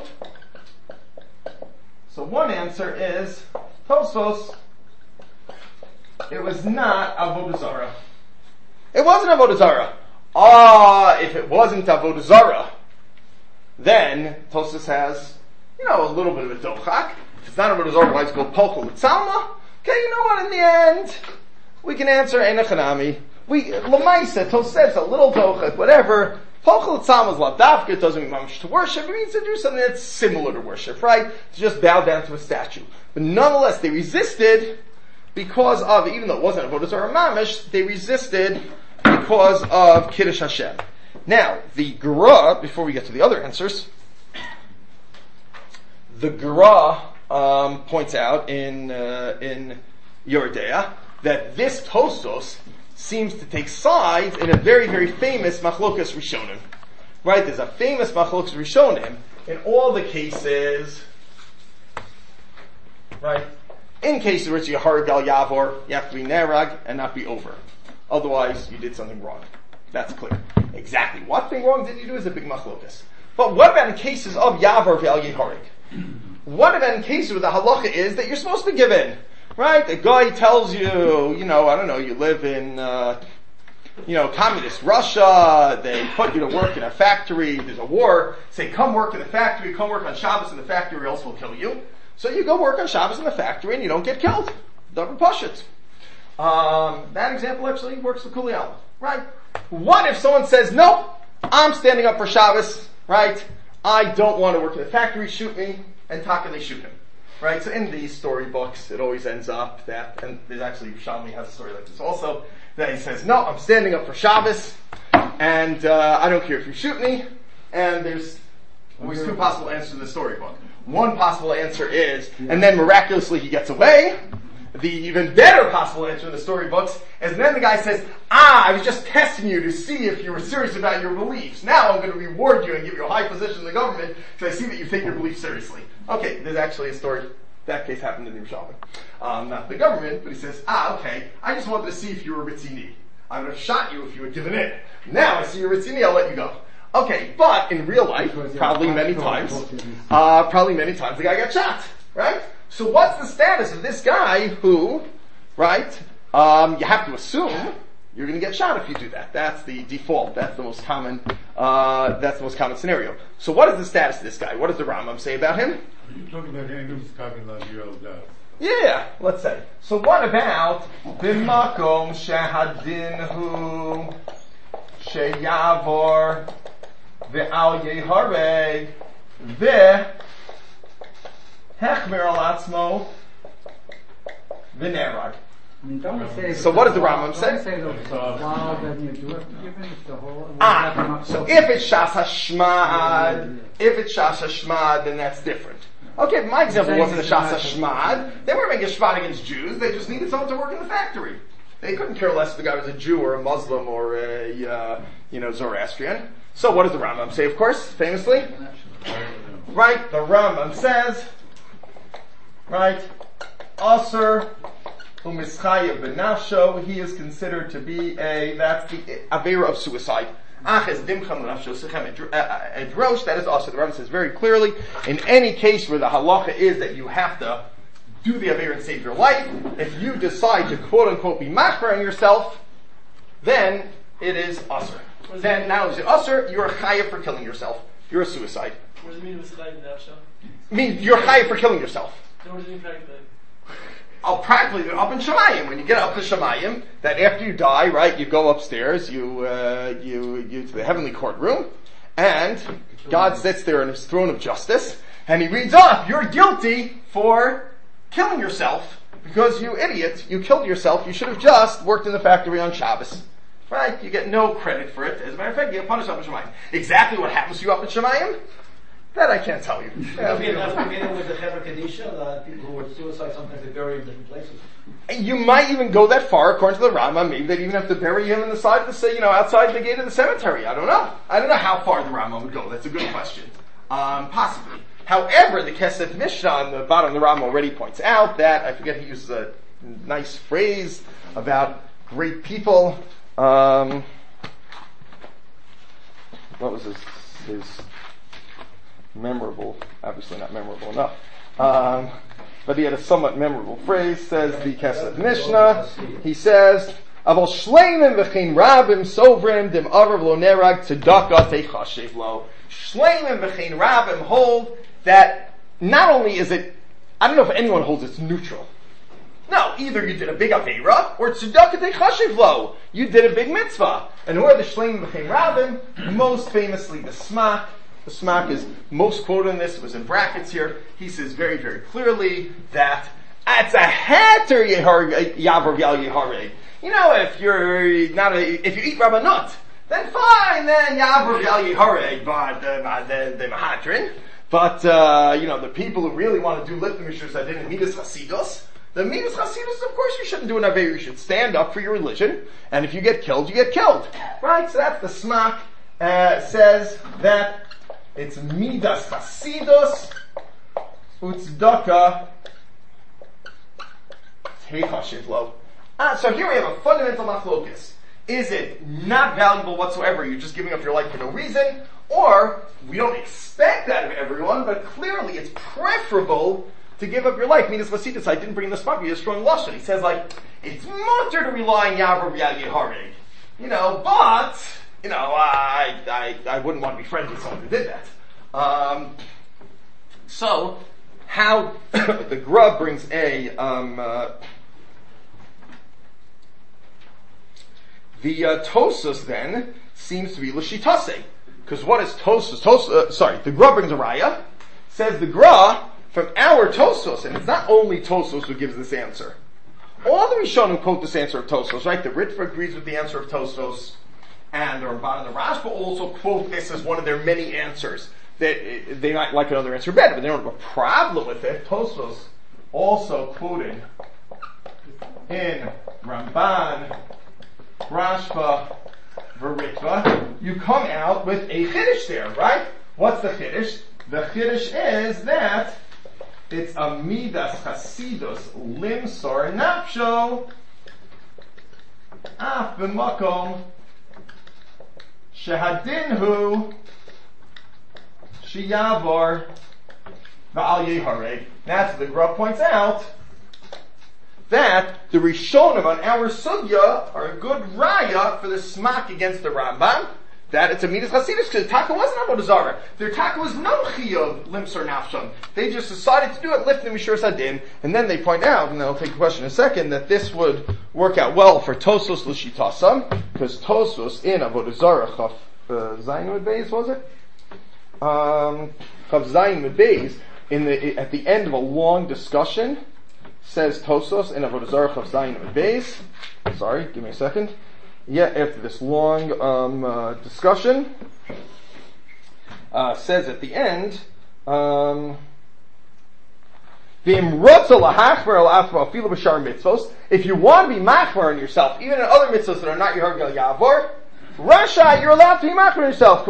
S1: So one answer is, Tosos, it was not Avodah Zarah. It wasn't Avodah Zarah. If it wasn't Avodah Zarah, then Tosos has, a little bit of a dochak. If it's not Avodah Zarah, why it's called Pochel Tzalma? Okay, you know what, in the end, we can answer Einachanami. Lamaisa, Tosos says a little dochak, whatever. Pochel Tzalma is ladavka, it doesn't mean mamish to worship, it means to do something that's similar to worship, right? To just bow down to a statue. But nonetheless, they resisted because of, even though it wasn't Avodah Zarah mamish, they resisted because of Kiddush Hashem. Now, the Gra, before we get to the other answers, the Gra points out in Yoredea that this Tosos seems to take sides in a very, very famous Machlokas Rishonim. Right? There's a famous Machlokas Rishonim in all the cases, right? In cases where it's Yahar Gal Yavor, you have to be Nerag and not be over. Otherwise, you did something wrong. That's clear. Exactly what thing wrong did you do is a big Machlokas. But what about in cases of Yavor Val Yeharig? What about in cases where the halacha is that you're supposed to give in? Right? A guy tells you, I don't know, you live in, communist Russia, they put you to work in a factory, there's a war, say, come work in the factory, come work on Shabbos in the factory or else we'll kill you. So you go work on Shabbos in the factory and you don't get killed. Double push it. That example actually works for Kuliyama. Right? What if someone says, no, I'm standing up for Shabbos, right? I don't want to work in the factory, shoot me, and Taka, they shoot him. Right, so in these storybooks, it always ends up that, and there's actually, Shalmi has a story like this also, that he says, no, I'm standing up for Shabbos, and I don't care if you shoot me, and there's always two possible answers in the storybook. One possible answer is, and then miraculously he gets away. The even better possible answer in the storybooks is then the guy says, I was just testing you to see if you were serious about your beliefs. Now I'm going to reward you and give you a high position in the government because I see that you take your beliefs seriously. Okay, there's actually a story. That case happened in the Yerushalmi. Not the government, but he says, okay, I just wanted to see if you were Ritzini. I would have shot you if you had given in. Now I see you're Ritzini, I'll let you go. Okay, but in real life, probably many times the guy got shot, right? So what's the status of this guy who, right, you have to assume you're going to get shot if you do that. That's the default. That's the most common scenario. So what is the status of this guy? What does the Rambam say about him?
S2: Are you talking about Enum's Kavin Laviel Das?
S1: Yeah, let's say. So what about B'makom shehadinhu sheyavor ve'al yehareg ve'hechmer al atzmo v'nerag?
S4: I mean, don't we say...
S1: So what does the Rambam say?
S4: Don't we say that it's wow, then you do have to give it the whole...
S1: So if it's Shas HaShmad, then that's different. Okay, if my example wasn't a Shas HaShmad, they weren't making a Shmad against Jews, they just needed someone to work in the factory. They couldn't care less if the guy was a Jew or a Muslim or a, Zoroastrian. So what does the Rambam say, of course, famously? Right, the Rambam says, right, Aser u'mischayev b'nafsho, he is considered to be that's the Avera of suicide. Aches dimcham l'nafsho sechem edrosh, that is also, the Rambam says very clearly, in any case where the halacha is that you have to do the Avera and save your life, if you decide to quote unquote be machmer on yourself, then it is Aser. Then now is it Aser, you're a chayev for killing yourself. You're a suicide.
S6: What does it mean with Chayev Nafsho?
S1: I mean, you're chayev for killing yourself.
S6: What does it mean practically?
S1: Practically, up in Shemayim, when you get up to Shemayim, that after you die, right, you go upstairs, you to the heavenly courtroom, and God sits there on his throne of justice, and he reads off, you're guilty for killing yourself, because you idiot, you killed yourself, you should have just worked in the factory on Shabbos. Right? You get no credit for it. As a matter of fact, you get punished up in Shemayim. Exactly what happens to you up in Shemayim? That I can't tell you.
S6: That's beginning with the Chevra Kadisha, people who were suicide, sometimes they bury in different places.
S1: You might even go that far, according to the Rambam. Maybe they'd even have to bury him in the side of the, outside the gate of the cemetery. I don't know. I don't know how far the Rambam would go. That's a good question. Possibly. However, the Kesef Mishnah on the bottom of the Rambam already points out that, I forget, he uses a nice phrase about great people. What was his memorable, obviously not memorable enough, but he had a somewhat memorable phrase, says the Kesef Mishnah. He says, Aval shleinim v'chein rabim sovrim dim arav lo nerag tzedakah techashev lo. Shleinim v'chein rabim hold that not only is it, I don't know if anyone holds it's neutral. No, either you did a big Aveira, or tzedakah techashev lo. You did a big mitzvah. And who are the shleinim v'chein rabim? Most famously the Smak. The Smak is most quoted in this, it was in brackets here. He says very, very clearly that it's a heter yavor yal yehareg. If you eat rabanut, then fine, then yavor yal yehareg, but the mahadrin. But the people who really want to do lifting mishras that didn't midas chasidus. The midas chasidus, of course, you shouldn't do an aveira. You should stand up for your religion, and if you get killed, you get killed. Right? So that's the Smak says that. It's midas chasidus utzdaka techashev lo. So here we have a fundamental machlokus. Is it not valuable whatsoever? You're just giving up your life for no reason, or we don't expect that of everyone, but clearly it's preferable to give up your life. Midas chasidus. I didn't bring this up. You're strong lashon. He says it's mutter to rely on yavor v'yal yehareg. But. I wouldn't want to be friends with someone who did that. So, how the Grub brings the Tosus then seems to be l'shitase. Because what is Tosus? The Grub brings a raya. Says the Gra from our Tosus, and it's not only Tosus who gives this answer. All the Rishonim quote this answer of Tosos, right? The Ritva agrees with the answer of Tosos. And the Ramban and the Rashba also quote this as one of their many answers. They might like another answer better, but they don't have a problem with it. Tosfos also quoted in Ramban, Rashba, Ritva. You come out with a Chiddush there, right? What's the Chiddush? The Chiddush is that it's a Midas Chasidus Limsor Napsho Af B'makom Shehadinhu Shiyavor Va'al Yehareg. That's the Grub points out that the Rishonim on our Sugya are a good raya for the Smak against the Rambam, that it's a Midas Chasidus, because the Taka wasn't Avodah Zarah. Their Taka was no Chiyuv Limsor Nafsham. They just decided to do it, lift the Mishur Sadin, and then they point out, and I'll take a question in a second, that this would work out well for Tosos L'Shitasam, because Tosos in Avodah Zarah, Chav Zayin Mud Beis, was it? Chav Zayin Mud Beis, at the end of a long discussion, says Tosos in Avodah Zarah Chav Zayin Amud Beis. Sorry, give me a second. Yeah, after this long discussion, says at the end, if you want to be machmer on yourself, even in other mitzvahs that are not your Hargal Yavor, Rasha, you're allowed to be machmer on yourself.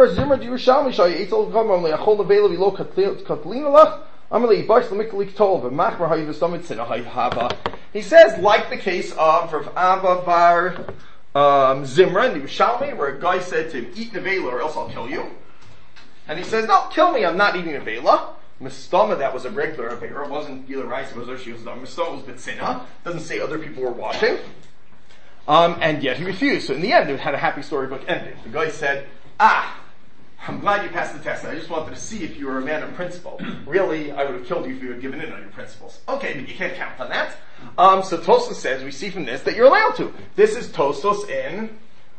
S1: He says, like the case of Rav Abba bar Zimra in the Yerushalmi, where a guy said to him, eat nevela or else I'll kill you. And he says, no, kill me, I'm not eating nevela. Mistama, that was a regular affair. It wasn't Gila Rice, it was Urshi was done. Mistama was Bitsina. Doesn't say other people were watching. And yet he refused. So in the end, it had a happy storybook ending. The guy said, I'm glad you passed the test. I just wanted to see if you were a man of principle. Really, I would have killed you if you had given in on your principles. Okay, but you can't count on that. So Tosfos says, we see from this that you're allowed to. This is Tosfos in,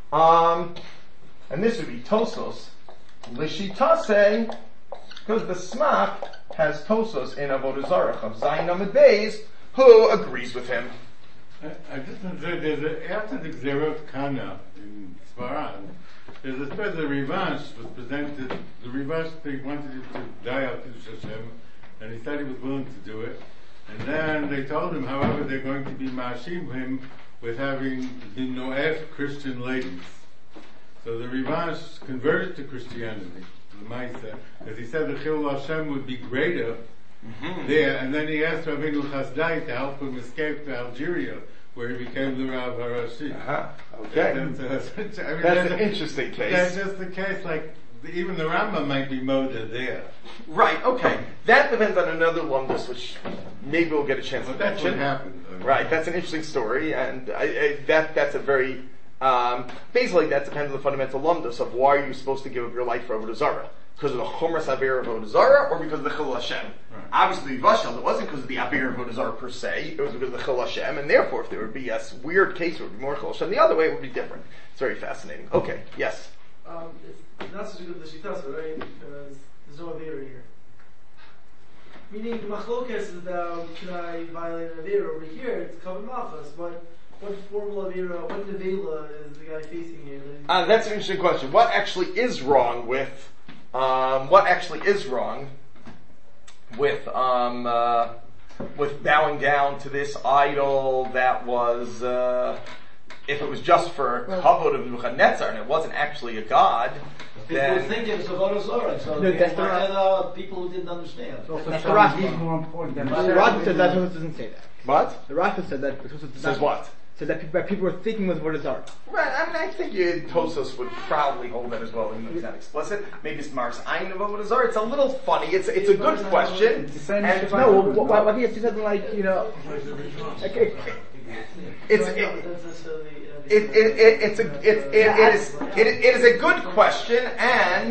S1: and this would be Tosfos Lishitase, because the Smach has Tosfos in Avodah Zarah of Zayin Amud Beis, who agrees with him.
S2: I just want to say, after the Gzerot Kana in Sfarad, there's a Rivash was presented. The Rivash, they wanted him to die out to Hashem, and he said he was willing to do it. And then they told him, however, they're going to be mashim him with having been noef Christian ladies. So the Rivash converted to Christianity, the Maisa, because he said the Chilul Hashem would be greater there. And then he asked Rabbeinu Chasdai to help him escape to Algeria, where he became the Rav Harashi.
S1: Okay. That's an interesting case.
S2: That's just the case, like, even the Rambam might be Moda there.
S1: Right, okay. That depends on another lumdus, which maybe we'll get a chance to
S2: That's
S1: mention.
S2: what happened.
S1: Right, that's an interesting story, and that's a very, basically that depends on the fundamental lumdus of why are you supposed to give up your life for Avodah Zarah. Because of the Chumras Avir of Avodah Zarah, or because of the Chilul Hashem? Right. Obviously, Vashal, it wasn't because of the Avir of Avodah Zarah per se, it was because of the Chilul Hashem, and therefore if there would be a weird case, it would be more Chilul Hashem. The other way, it would be different. It's very fascinating. Okay, yes?
S8: It's not such a good Lashitasa, right? Because there's no Avira here. Meaning, the Machlokes is about, can I violate an Avira? Over here, it's Kavod Machas, but what formal Avira, what Nevela is the guy facing here?
S1: That's an interesting question. What actually is wrong with bowing down to this idol that was, if it was just for kavod of Nebuchadnezzar and it wasn't actually a god, then
S6: people think it was Avodah Zarah, so people who didn't understand.
S4: That's the Rashi more important than
S5: the Rashi says that Tosfos doesn't say that.
S1: What?
S5: The Rashi said that Tosfos
S1: says what?
S5: Says that people were thinking with Avodah Zarah.
S1: Right, I mean, I think Tosfos would probably hold that as well, even though it's not explicit. Maybe it's Mars Ayin of Avodah Zarah. It's a little funny. It's a good question.
S4: It's the same
S1: and
S5: no, what he has to say something like, you know,
S1: it is a good question, and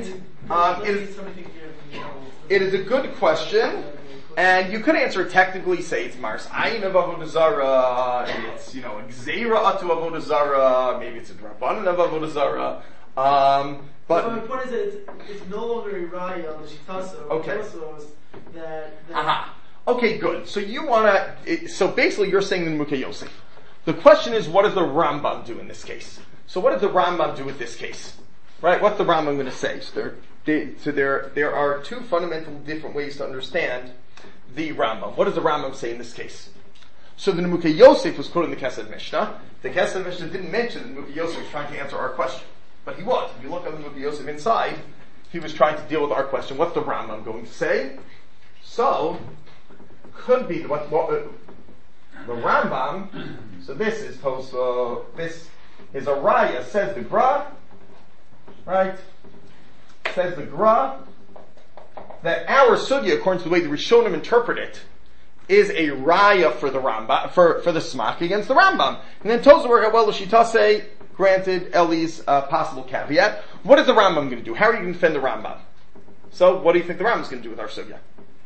S1: it is a good question, and you could answer it technically, say it's Mars Ayin of Avodah Zarah, it's, Gzeira Atu Avodah Zarah, maybe it's a Drabanan of Avodah Zarah, but
S8: my point is that it's no longer a Raya on the Shitasa,
S1: okay.
S8: that
S1: Okay, good. So so basically you're saying the Mukhe Yosef. The question is, what does the Rambam do in this case? So what does the Rambam do with this case? Right? What's the Rambam going to say? So there are two fundamental different ways to understand the Rambam. What does the Rambam say in this case? So the Mukhe Yosef was quoted in the Kesed Mishnah. The Kesed Mishnah didn't mention that Mukhe Yosef was trying to answer our question. But he was. If you look at the Mukhe Yosef inside, he was trying to deal with our question. What's the Rambam going to say? So, could be what the Rambam, so this is this is a raya, says the Gra, right? Says the Gra, that our sugya, according to the way the Rishonim interpret it, is a raya for the Rambam, for the Smach against the Rambam. And then Tosfos, well, the Shita say, granted Eli's possible caveat. What is the Rambam going to do? How are you going to defend the Rambam? So, what do you think the Rambam's going to do with our sugya?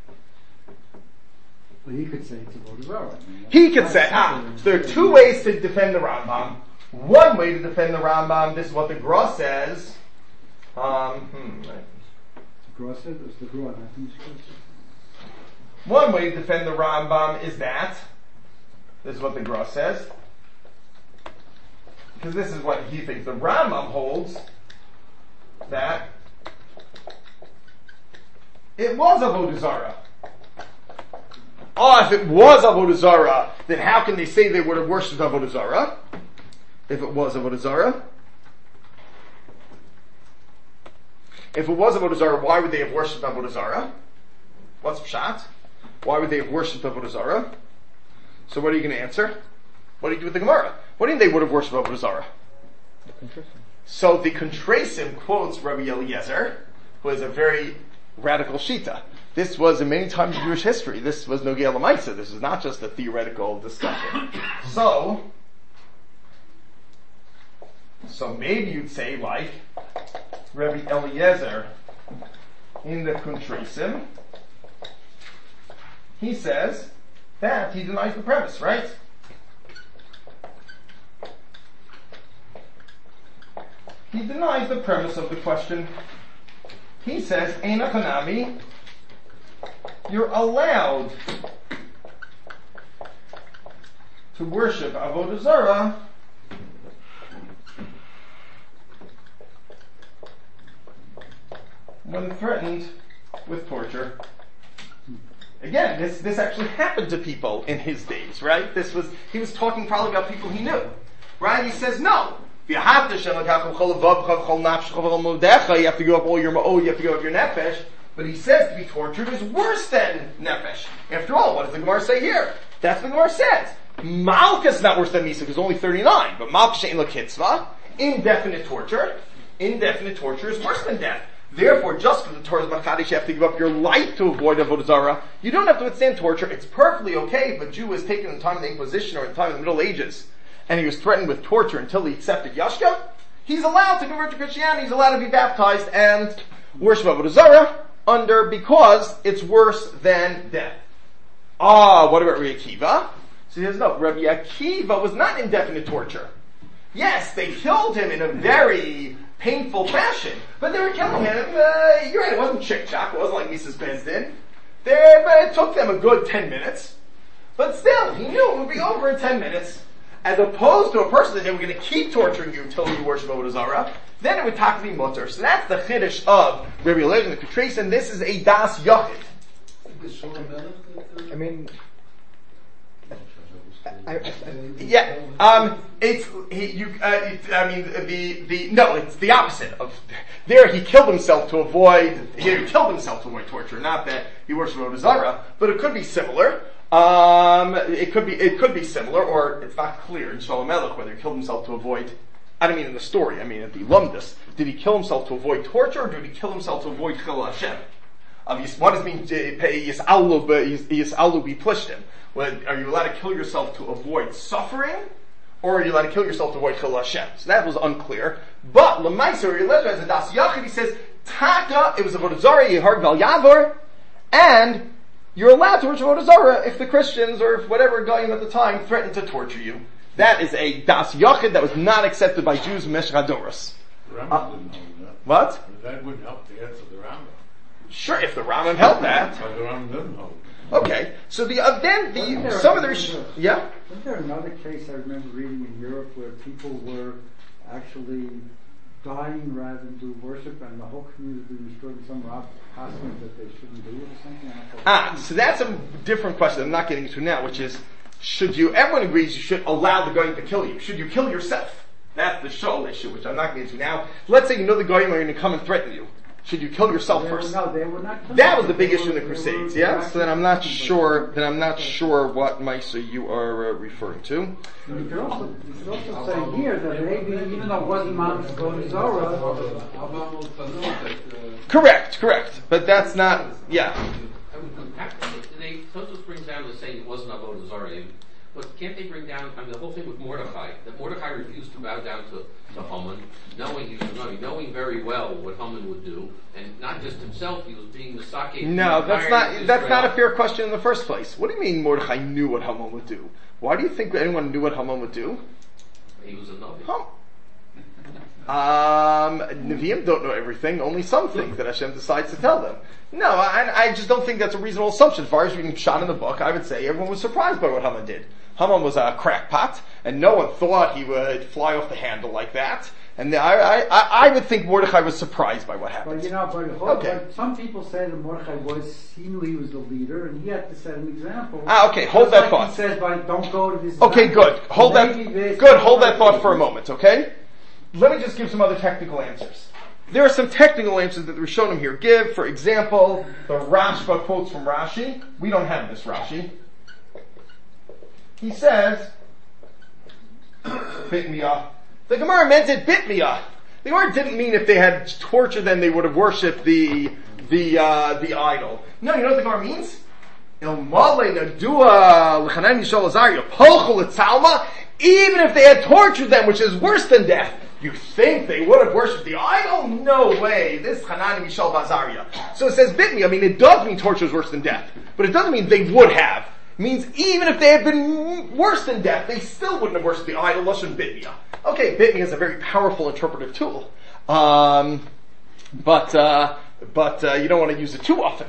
S4: Well, he could say it's Avodah Zarah.
S1: He could say, so there are two ways to defend the Rambam. One way to defend the Rambam, this is what the Gra says.
S4: The Gra said, it's the Gra,
S1: One way to defend the Rambam is that, this is what the Gra says, because this is what he thinks. The Rambam holds that it was Avodah Zarah. Oh, if it was Avodah Zarah, then how can they say they would have worshipped Avodah Zarah? If it was Avodah Zarah? If it was Avodah Zarah, why would they have worshipped Avodah Zarah? What's pshat? Why would they have worshipped Avodah Zarah? So what are you going to answer? What do you do with the Gemara? What do you think they would have worshipped Avodah Zarah? So the Contrasim quotes Rabbi Eliezer, who is a very radical shita. This was in many times in Jewish history. This was Nogei L'Maisa. This is not just a theoretical discussion. So maybe you'd say like Rabbi Eliezer in the Contrasim. He says that he denies the premise, right? He denies the premise of the question. He says, Eina Hanami, you're allowed to worship Avodah Zarah when threatened with torture. Again, this actually happened to people in his days, right? He was talking probably about people he knew, right? He says, no. You have to give up all your you have to give up your nefesh. But he says to be tortured is worse than nefesh. After all, what does the Gemara say here? That's what the Gemara says. Malchus is not worse than Misa because only 39. But Malchus ain't l'kitzvah. Indefinite torture is worse than death. Therefore, just because the Torah is machadish, you have to give up your life to avoid Avodah Zarah. You don't have to withstand torture. It's perfectly okay if a Jew was taken in the time of the Inquisition or in the time of the Middle Ages, and he was threatened with torture until he accepted Yashka. He's allowed to convert to Christianity. He's allowed to be baptized and worship Avodah Zarah because it's worse than death. What about Rabbi Akiva? So he says, no, Rabbi Akiva was not indefinite torture. Yes, they killed him in a very painful fashion, but they were killing him, you're right, it wasn't chick-chock, it wasn't like Mrs. Bezdin. But it took them a good 10 minutes. But still, he knew it would be over in 10 minutes. As opposed to a person that they were going to keep torturing you until you worship Avodah Zarah, then it would talk to be mutter. So that's the chiddush of Rabbi Eliezer and the Kutres, and this is a das yachid.
S5: I mean,
S1: it's the opposite of there. He killed himself to avoid torture. Not that he worshipped Avodah Zarah, but it could be similar. It could be similar, or it's not clear in Shalom Melech whether he killed himself to avoid. I don't mean in the story. I mean at the Lumdus. Did he kill himself to avoid torture, or did he kill himself to avoid Chil Hashem? What does it mean? Yis'alu be plishtim. Are you allowed to kill yourself to avoid suffering, or are you allowed to kill yourself to avoid Chil Hashem? So that was unclear. But L'maisa Eliezer as a das yachid, he says Taka. It was Avodah Zarah. Yehard Val Yavor, and you're allowed to worship Avodah Zarah if the Christians or if whatever going at the time threatened to torture you. That is a das yachid that was not accepted by Jews in Meshech HaDoros.
S2: Rambam didn't hold that.
S1: What?
S2: That wouldn't help the answer the Rambam.
S1: Sure, if the Rambam held that.
S2: But the Rambam doesn't hold it.
S1: Okay, so Wasn't
S4: there another case I remember reading in Europe where people were actually dying rather than do worship, and the whole community was destroyed some costumes that they shouldn't do or something?
S1: So that's a different question I'm not getting into now, which is, everyone agrees you should allow the Goyim to kill you. Should you kill yourself? That's the shul issue, which I'm not getting into now. Let's say you know the Goyim are going to come and threaten you. Should you kill yourself first?
S4: No, they would not kill
S1: that was the big issue in the Crusades, yeah? So then I'm not sure what Maisa you are referring to.
S4: You could also say here that maybe even though it wasn't Mount Zorah.
S1: Correct. But that's not, yeah.
S3: Tosfos brings down to saying it wasn't Avodah Zarah, but can't they bring down, the whole thing with Mordechai, that Mordechai refused to bow down to Haman, knowing very well what Haman would do, and not just himself, he was being the sake.
S1: No, that's not a fair question in the first place. What do you mean Mordechai knew what Haman would do? Why do you think anyone knew what Haman would do?
S3: He was a Navi.
S1: Nevi'im don't know everything, only some things that Hashem decides to tell them. No, I just don't think that's a reasonable assumption. As far as reading Pshat in the book, I would say everyone was surprised by what Haman did. Haman was a crackpot, and no one thought he would fly off the handle like that. And I would think Mordechai was surprised by what happened.
S4: But some people say that Mordechai he knew he was the leader, and he had to set an example.
S1: Okay, hold that thought.
S4: He says, don't go to this.
S1: Okay, good. Hold that thought for a moment, okay? Let me just give some other technical answers. There are some technical answers that the Rishonim here give. For example, the Rashba quotes from Rashi. We don't have this Rashi. He says, Bitmiyah. The Gemara meant it Bitmiyah. The Gemara didn't mean if they had tortured them, they would have worshipped the idol. No, you know what the Gemara means? Even if they had tortured them, which is worse than death, you think they would have worshipped the idol? No way. This Hanani Mishal Bazaria. So it says Bitmi. I mean, it does mean torture is worse than death. But it doesn't mean they would have. It means even if they had been worse than death, they still wouldn't have worshipped the idol. Lashon Bitmiya. Okay, Bitmiya is a very powerful interpretive tool. But you don't want to use it too often.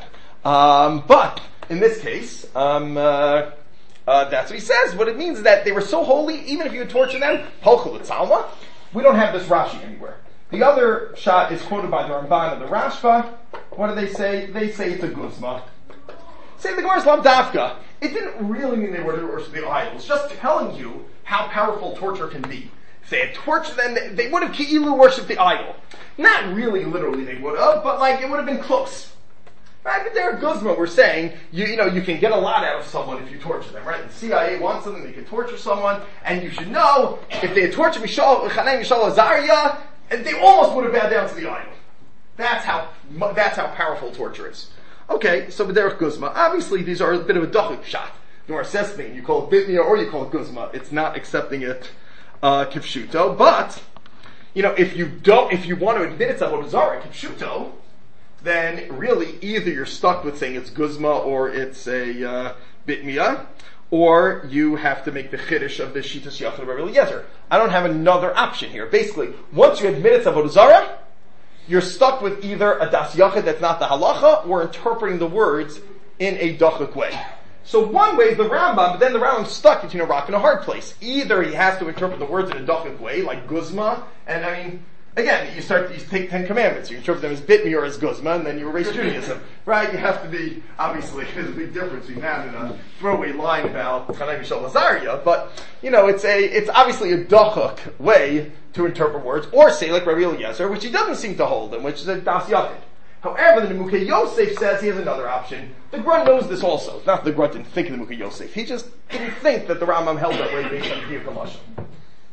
S1: But in this case, that's what he says. What it means is that they were so holy, even if you would torture them, Halchul Tzalma. We don't have this Rashi anywhere. The other shot is quoted by the Ramban and the Rashba. What do they say? They say it's a guzma. Say the Gemara's Lav Dafka. It didn't really mean they were to worship the idols. Just telling you how powerful torture can be. If they had tortured them, they would have ki'ilu worshipped the idol. Not really literally they would have, but it would have been close. Right? But they're guzma. We're saying, you can get a lot out of someone if you torture them, right? The CIA wants something, they can torture someone, and you should know, if they had tortured Chanei Mishal Azariah, they almost would have bowed down to the idol. That's how powerful torture is. Okay, so B'derech Guzma. Obviously, these are a bit of a dachuk shot. Nor says thing, you call it Bitmiya or you call it Guzma. It's not accepting it, Kipshuto. But, if you want to admit it's Avodah Zarah, Kipshuto, then really either you're stuck with saying it's Guzma or it's a Bitmiya, or you have to make the Chiddush of the Shitas Yachid of Rabbi Eliezer. I don't have another option here. Basically, once you admit it's Avodah Zarah, you're stuck with either a Das Yachid that's not the halacha, or interpreting the words in a dachuk way. So one way is the Rambam, but then the Rambam's stuck between a rock and a hard place. Either he has to interpret the words in a dachuk way, like Guzma, and again, you take 10 commandments, you interpret them as Bitmi or as Guzma, and then you erase Judaism. Right? You have to be, obviously, there's a big difference between that and a throwaway line about Chanei Mishal Azariah, but, it's obviously a dachuk way to interpret words, or say like Rabbi Eliezer, which he doesn't seem to hold, and which is a Das Yachid. However, the Nemukei Yosef says he has another option. The Grun knows this also. It's not the Grun didn't think of the Nemukei Yosef. He just didn't think that the Rambam held that way based on the Diuk HaMashal.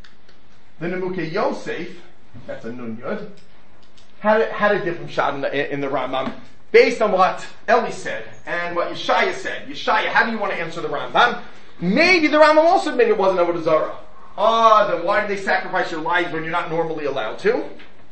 S1: The Nemukei Yosef, that's a Nun Yud, had a different shot in the Rambam based on what Eli said and what Yeshaya said. Yeshaya, how do you want to answer the Rambam? Maybe the Rambam also admitted it wasn't Avodah Zarah. Then why did they sacrifice your lives when you're not normally allowed to?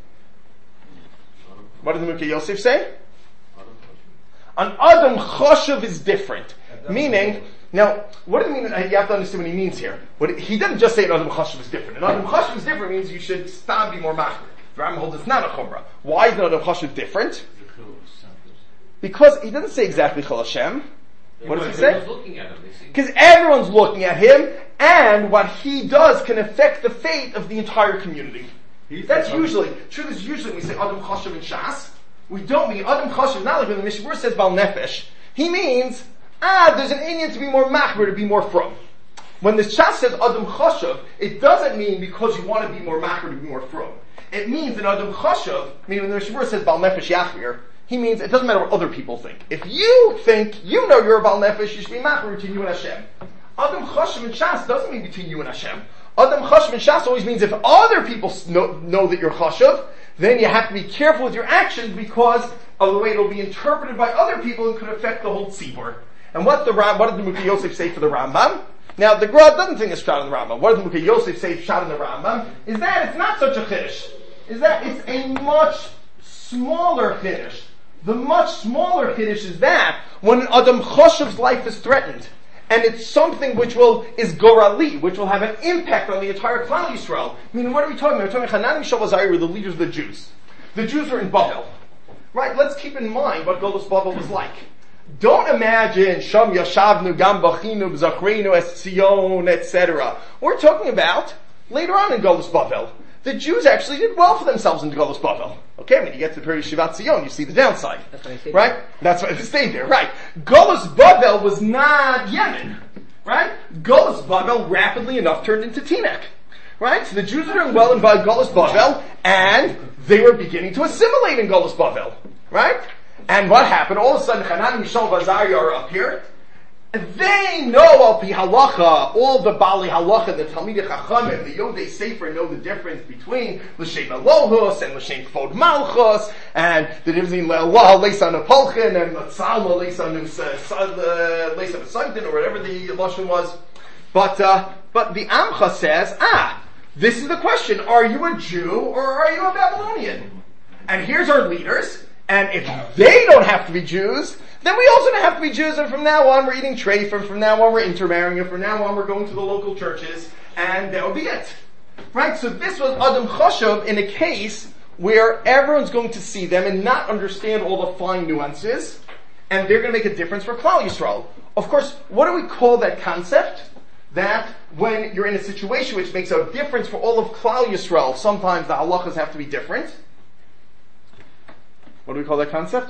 S1: What did the Nemukei Yosef say? An Adam Choshev is different. Meaning, now, what does it mean? You have to understand what he means here. He didn't just say an Adam Choshev is different. An Adam Choshev is different means you should stop be more machmir. The Rambam holds it's not a chumrah. Why is an Adam Choshev different? Because he doesn't say exactly Chol Hashem. What does he say? Because everyone's looking at him, and what he does can affect the fate of the entire community. That's usually, truth is usually when we say Adam Choshev in Shas, we don't mean Adam Choshev, not like when the Mishnah says Bal Nefesh. He means, there's an Indian to be more machmer, to be more from. When the Shas says Adam Choshev, it doesn't mean because you want to be more machmer, to be more from. It means that Adam Choshev, meaning when the Mishnah says Bal Nefesh Yachmir, he means it doesn't matter what other people think. If you think, you're a Bal Nefesh, you should be machmer between you and Hashem. Adam Choshev in Shas doesn't mean between you and Hashem. Adam Choshev in Shas always means if other people know that you're Choshev, then you have to be careful with your actions because of the way it'll be interpreted by other people and could affect the whole tzibur. And what did the Nemukei Yosef say for the Rambam? Now, the Gra doesn't think it's shot in the Rambam. What did the Nemukei Yosef say shot in the Rambam? Is that it's not such a chiddush. Is that it's a much smaller chiddush. The much smaller chiddush is that when Adam Choshev's life is threatened, and it's something which is gorali, which will have an impact on the entire Klal Yisrael. I mean, what are we talking about? We're talking about Hanan, Mishael, Azariah were the leaders of the Jews. The Jews were in Babel. Right? Let's keep in mind what Golus Babel was like. Don't imagine Sham Yashavnu Gam Bachinu B'Zachrenu Es Tzion, etc. We're talking about later on in Golus Babel. The Jews actually did well for themselves in Golus Babel. Okay, when you get to the period of Shivat Zion, you see the downside.
S5: That's why they stayed
S1: right?
S5: there.
S1: That's why they stayed there, right. Golus Babel was not Yemen, right? Golus Babel rapidly enough turned into Teaneck, right? So the Jews were doing well in Golus Babel, and they were beginning to assimilate in Golus Babel, right? And what happened? All of a sudden, Hanan, Mishael, Azariah are up here. They know Al Pi Halacha, all the Bali Halacha, the Talmidei Chachamim, the Yodei Sefer know the difference between L'Shem Elohus and L'Shem Kvod Malchus, and the difference between Le'Elah Leisan Apolchin and Tzalma Leisan Sanctin, or whatever the Lashon was. But the Amcha says, this is the question, are you a Jew or are you a Babylonian? And here's our leaders, and if they don't have to be Jews, then we also don't have to be Jews, and from now on we're eating treif, and from now on we're intermarrying, and from now on we're going to the local churches, and that would be it. Right? So this was Adam Choshev in a case where everyone's going to see them and not understand all the fine nuances, and they're going to make a difference for Klal Yisrael. Of course, what do we call that concept? That when you're in a situation which makes a difference for all of Klal Yisrael, sometimes the halachas have to be different. What do we call that concept?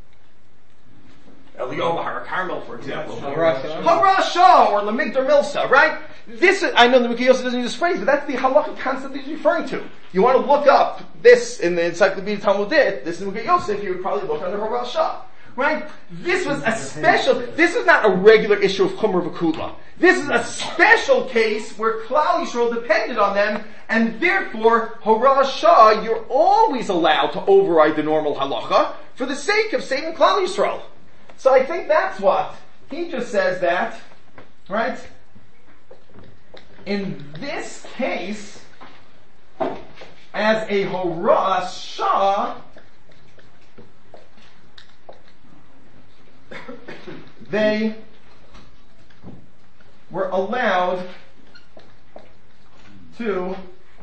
S1: Eliyahu Har Carmel, for example. Harasha, or Lamigdar Milsa, right? This, I know the Mikhail Yosef doesn't use this phrase, but that's the halachic concept he's referring to. You want to look up this in the Encyclopedia Talmudit, this in Mikhail Yosef, you would probably look under Harasha. Right? This was a special, this is not a regular issue of Chumra V'Kula. This is a special case where Klal Yisrael depended on them, and therefore, Harasha, you're always allowed to override the normal halacha for the sake of saving Klal Yisrael. So I think that's what. He just says that, right? In this case, as a Harasha, they were allowed to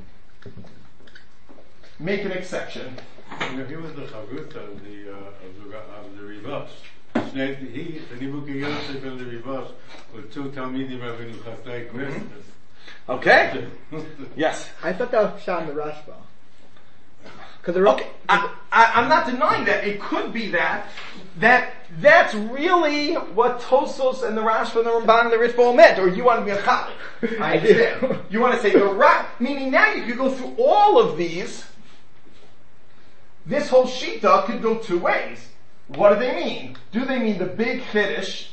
S1: make an exception.
S2: He was the Chavruta of the Rivas. He, the Nibuki Yosef and the Rivas, were two Talmidim Rabbeinu Chasdai Knesset.
S1: Okay. Yes.
S5: I thought that was shot in the Rashba.
S1: Okay, I'm not denying that. It could be that's really what Tosos and the Rashba and the Ramban and the Ritva meant, or you want to be a Chalik. I understand. You want to say you're right, meaning now you could go through all of these. This whole Shita could go two ways. What do they mean? Do they mean the big Chiddush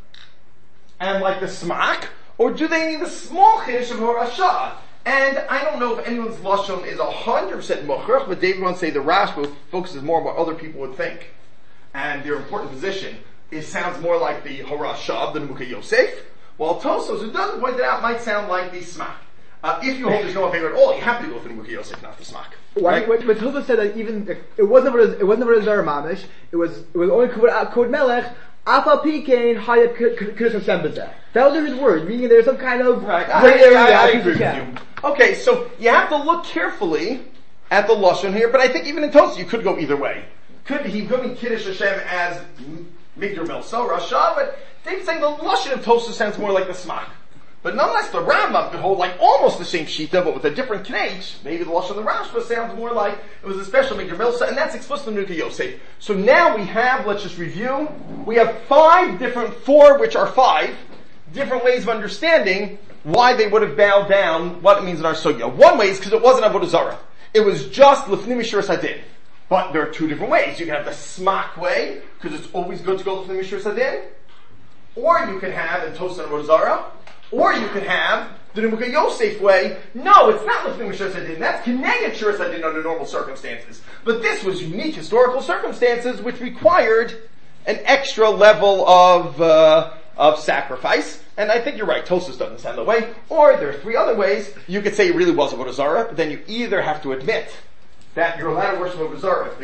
S1: and like the Smak, or do they mean the small Chiddush of Harasha? And I don't know if anyone's Lashon is 100% Mochrach, but David wants to say the Rashba focuses more on what other people would think. And their important position, it sounds more like the Harasha than Mukha Yosef, while Tosos, who doesn't point it out, might sound like the Smak. If you hold there's no favor at all, you have to go for the Mukha Yosef, not the Smak.
S5: Right? But Tosos said that even it wasn't for the Zara Mamish. It was only Kud Melech. Afal Pikein Hayat Kiddush Hashem B'zeh. That was his word, meaning there's some kind of
S1: right.
S5: gray area.
S1: I agree with you. Okay, so you have to look carefully at the Lashon here, but I think even in Tosos you could go either way. He could be Kiddush Hashem as Migdar Milsa, Rasha, but David's saying the Lashon of Tosos sounds more like the Smak. But nonetheless, the Rambam could hold like almost the same Shita, but with a different Knech. Maybe the Lashon of the Rashba sounds more like it was a special Migdar Milsa, and that's explicit in Mukha Yosef. So now we have, let's just review, we have four which are five, different ways of understanding why they would have bowed down, what it means in our Sugya. One way is because it wasn't Avodah Zarah. It was just Lifnim Yishuras Hadin. But there are two different ways. You can have the Smak way, because it's always good to go Lifnim Yishuras Hadin, or you can have in Tosos and Avodah Zarah, or you could have the Mukha Yosef way. No, it's not Lifnim Yishuras Hadin. That's Keneged Shuras Hadin under normal circumstances. But this was unique historical circumstances which required an extra level of sacrifice. And I think you're right, Tosos doesn't stand the way. Or there are three other ways. You could say it really was Avodah Zarah, but then you either have to admit that you're allowed to worship Avodah Zarah.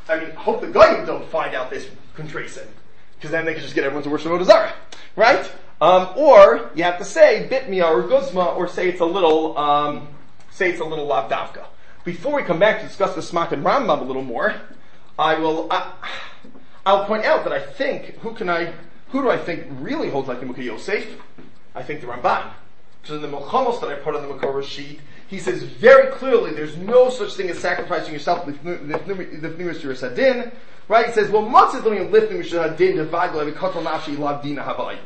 S1: Hope the Goyim don't find out this contrason. Because then they can just get everyone to worship Avodah Zarah. Right? Or you have to say bitmia or guzma, or say it's a little lavdavka. Before we come back to discuss the Smak and Rambam a little more, I'll point out that I think, who do I think really holds like the Mukha Yosef? I think the Ramban. Because in the Melchamos that I put on the Makor sheet, he says very clearly there's no such thing as sacrificing yourself l'fnimis sadin. Right? He says, well, matzah l'fnimis sadin devagla v'katal nafshi lav dina havai.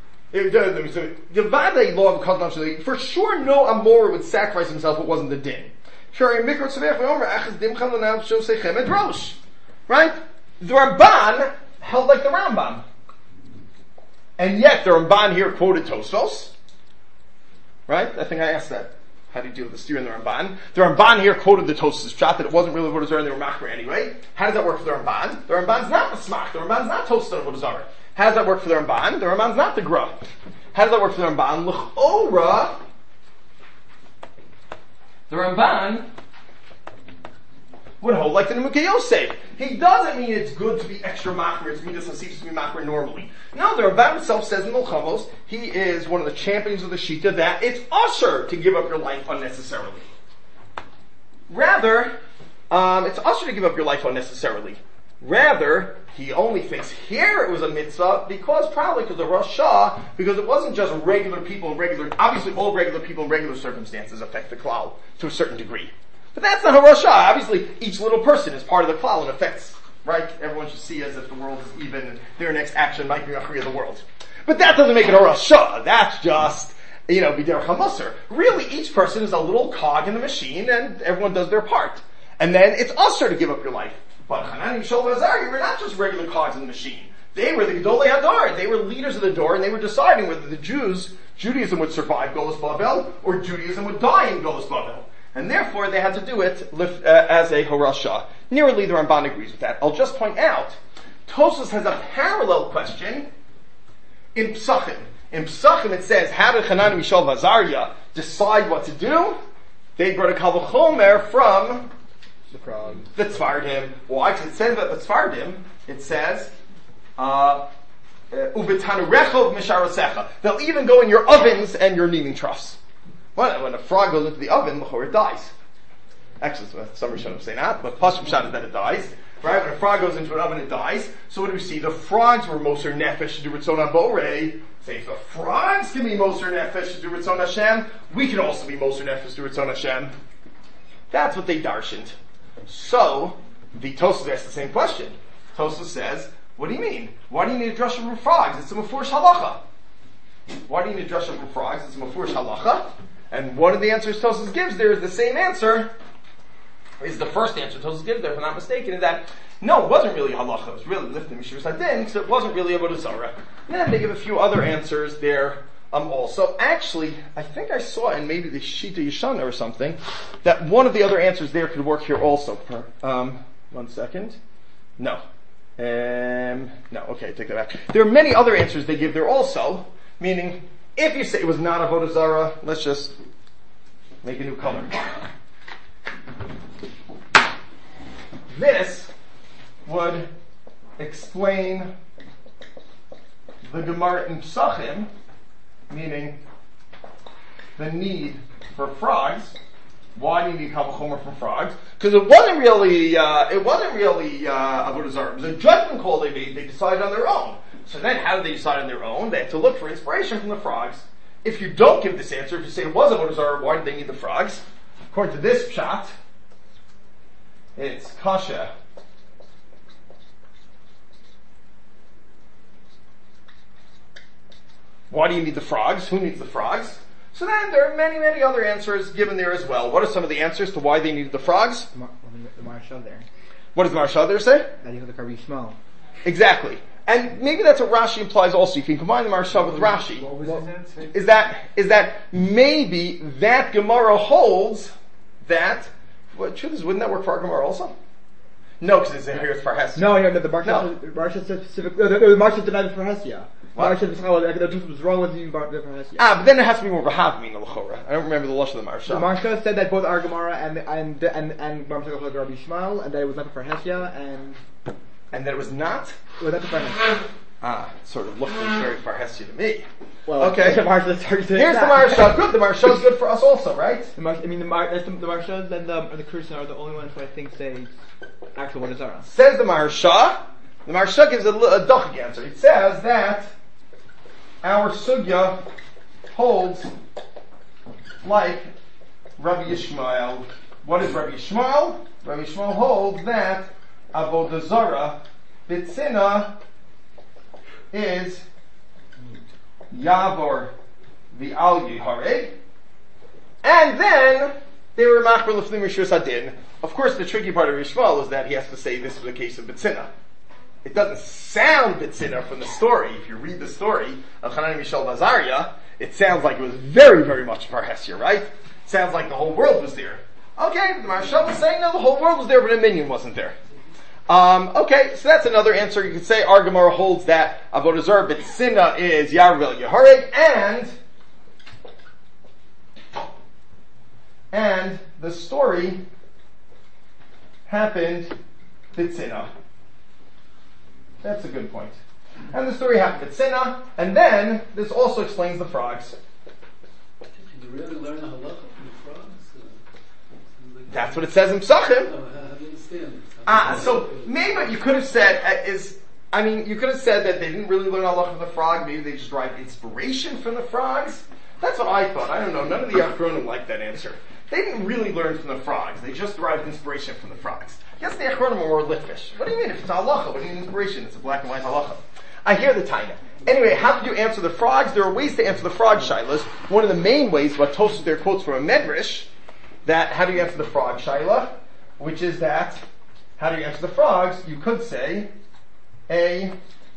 S1: For sure, no Amor would sacrifice himself if it wasn't the din. Right? The Ramban held like the Rambam. And yet, the Ramban here quoted Tosfos. Right? I think I asked that. How do you deal with the steer in the Ramban? The Ramban here quoted the Tosfos shot that it wasn't really Avodah Zarah and they were Machmer anyway. How does that work for the Ramban? The Ramban's not the Smach. The Ramban's not Tosfos and Avodah Zarah. How does that work for the Ramban? The Ramban's not the Gra. How does that work for the Ramban? L'chora, the Ramban would hold like the Mukha Yosef. He doesn't mean it's good to be extra machmer, it's mean it's hasifs to be machmer normally. No, the Ramban himself says in Melchamos, he is one of the champions of the Shita that it's usher to give up your life unnecessarily. Rather, it's usher to give up your life unnecessarily. Rather, he only thinks here it was a mitzvah because the Rosh Shah, because it wasn't just regular people in obviously all regular people in regular circumstances affect the klal to a certain degree. But that's not a Rosh Shah. Obviously, each little person is part of the klal and affects, right? Everyone should see as if the world is even, and their next action might be a of the world. But that doesn't make it a Rosh Shah. That's just, B'derech HaMusar. Really, each person is a little cog in the machine and everyone does their part. And then it's usher to give up your life. But Hanan and Yishol Azari were not just regular cogs in the machine. They were the Gedolei Hadar. They were leaders of the door, and they were deciding whether Judaism would survive Golus Bavel, or Judaism would die in Golus Bavel. And therefore, they had to do it as a Horasha. Nearly the Ramban agrees with that. I'll just point out, Tosfos has a parallel question in Psachim. In Psachim it says, how did Hanan and Yishol Azariah decide what to do? They brought a Kal V'chomer from the Tzfardim. Why? Because it says about the Tzfardim, it says, Uvetanu rechov misharosecha. They'll even go in your ovens and your kneading troughs. When a frog goes into the oven, before it dies. Actually, some Rishonim say not, but Pashim Shad is that it dies. Right? When a frog goes into an oven, it dies. So what do we see? The frogs were Moser Nefesh to do Ritzon HaBorei. Say, if the frogs can be Moser Nefesh to do Ritzon Hashem, we can also be Moser Nefesh to do Ritzon Hashem. That's what they darshaned. So, the Tosfos asks the same question. Tosfos says, what do you mean? Why do you need a drasha from frogs? It's a mafurish halacha. Why do you need a drasha from frogs? It's a mafurish halacha. And one of the answers Tosfos gives there is the same answer. Is the first answer Tosfos gives there, if I'm not mistaken, is that no, it wasn't really halacha. It was really lifting Mishur Sadin, because it wasn't really Avodah Zarah. And then they give a few other answers there also. Actually, I think I saw in maybe the Shita Yeshana or something that one of the other answers there could work here also. 1 second. No. No, okay, take that back. There are many other answers they give there also, meaning, if you say it was not Avodah Zarah, let's just make a new color. This would explain the Gemara in Psachim, meaning the need for frogs. Why do you need Kal V'chomer from frogs? Because it wasn't really Avodah Zarah. It was a judgment call they made. They decided on their own. So then, how did they decide on their own? They had to look for inspiration from the frogs. If you don't give this answer, if you say it was Avodah Zarah, why did they need the frogs? According to this pshat, it's kasha. Why do you need the frogs? Who needs the frogs? So then there are many, many other answers given there as well. What are some of the answers to why they needed the frogs?
S5: The Marshal there. What
S1: does the Marshal there say?
S5: That you have the Karbi Shmuel.
S1: Exactly. And maybe that's what Rashi implies also. You can combine the Marshal with Rashi.
S2: What was his answer?
S1: Is that maybe that Gemara holds that, truth is, wouldn't that work for our Gemara also? No, because it's here for Hesya.
S5: No, the Marshal specific, the Marshal denied it for Hesya. Marshal was wrong with you for Hesya.
S1: But then it has to be more of a Havmin, l'chora. I don't remember the lush of the Marshal.
S5: The Marshal said that both our Gemara and Marshal like Rabbi Shmuel, and that it was not for Hesya, and
S1: that it was not?
S5: It was not for Hesya.
S1: Sort of looks very Parhessi to me.
S5: Well,
S1: okay.
S5: the Maharsha starts doing
S1: Here's
S5: that.
S1: the Maharsha. Good. The Maharsha is good for us also, right?
S5: The Maharshas and the Kursan are the only ones who I think say actual what is Zara.
S1: Says the Maharsha. The Maharsha gives a duchik answer. It says that our sugya holds like Rabbi Yishmael. What is Rabbi Yishmael? Rabbi Yishmael holds that Avodah Zarah Bitzina is Yavor the Al Yihareg, and then they were Machber Lefnim Rishus Hadin. Of course, the tricky part of Yishmael is that he has to say this was a case of Bitzina. It doesn't sound Bitzina from the story. If you read the story of Hanan Mishal Bazaria, it sounds like it was very, very much Parhesia, right? It sounds like the whole world was there. Okay, the Maharsha was saying no, the whole world was there, but a minion wasn't there. Okay, so that's another answer. You could say our Gemara holds that Avodah Zarah Bitzina is Yarvel Yehareg, and the story happened Bitzina. That's a good point. And the story happened Bitzina, and then this also explains the frogs.
S9: Did you really learn the halakha from the frogs?
S1: That's what it says in Psachim.
S9: How do you understand?
S1: So maybe what you could have said you could have said that they didn't really learn Allah from the frog, maybe they just derived inspiration from the frogs. That's what I thought. I don't know, none of the Achronim liked that answer. They didn't really learn from the frogs, they just derived inspiration from the frogs. Yes, the Achronim are more litvish. What do you mean if it's halacha? What do you mean inspiration? It's a black and white halacha. I hear the taina. Anyway, how could you answer the frogs? There are ways to answer the frog shilas. One of the main ways, what Tosfos there quotes from a Medrash, that how do you answer the frog shaila? Which is that, how do you answer the frogs? You could say, they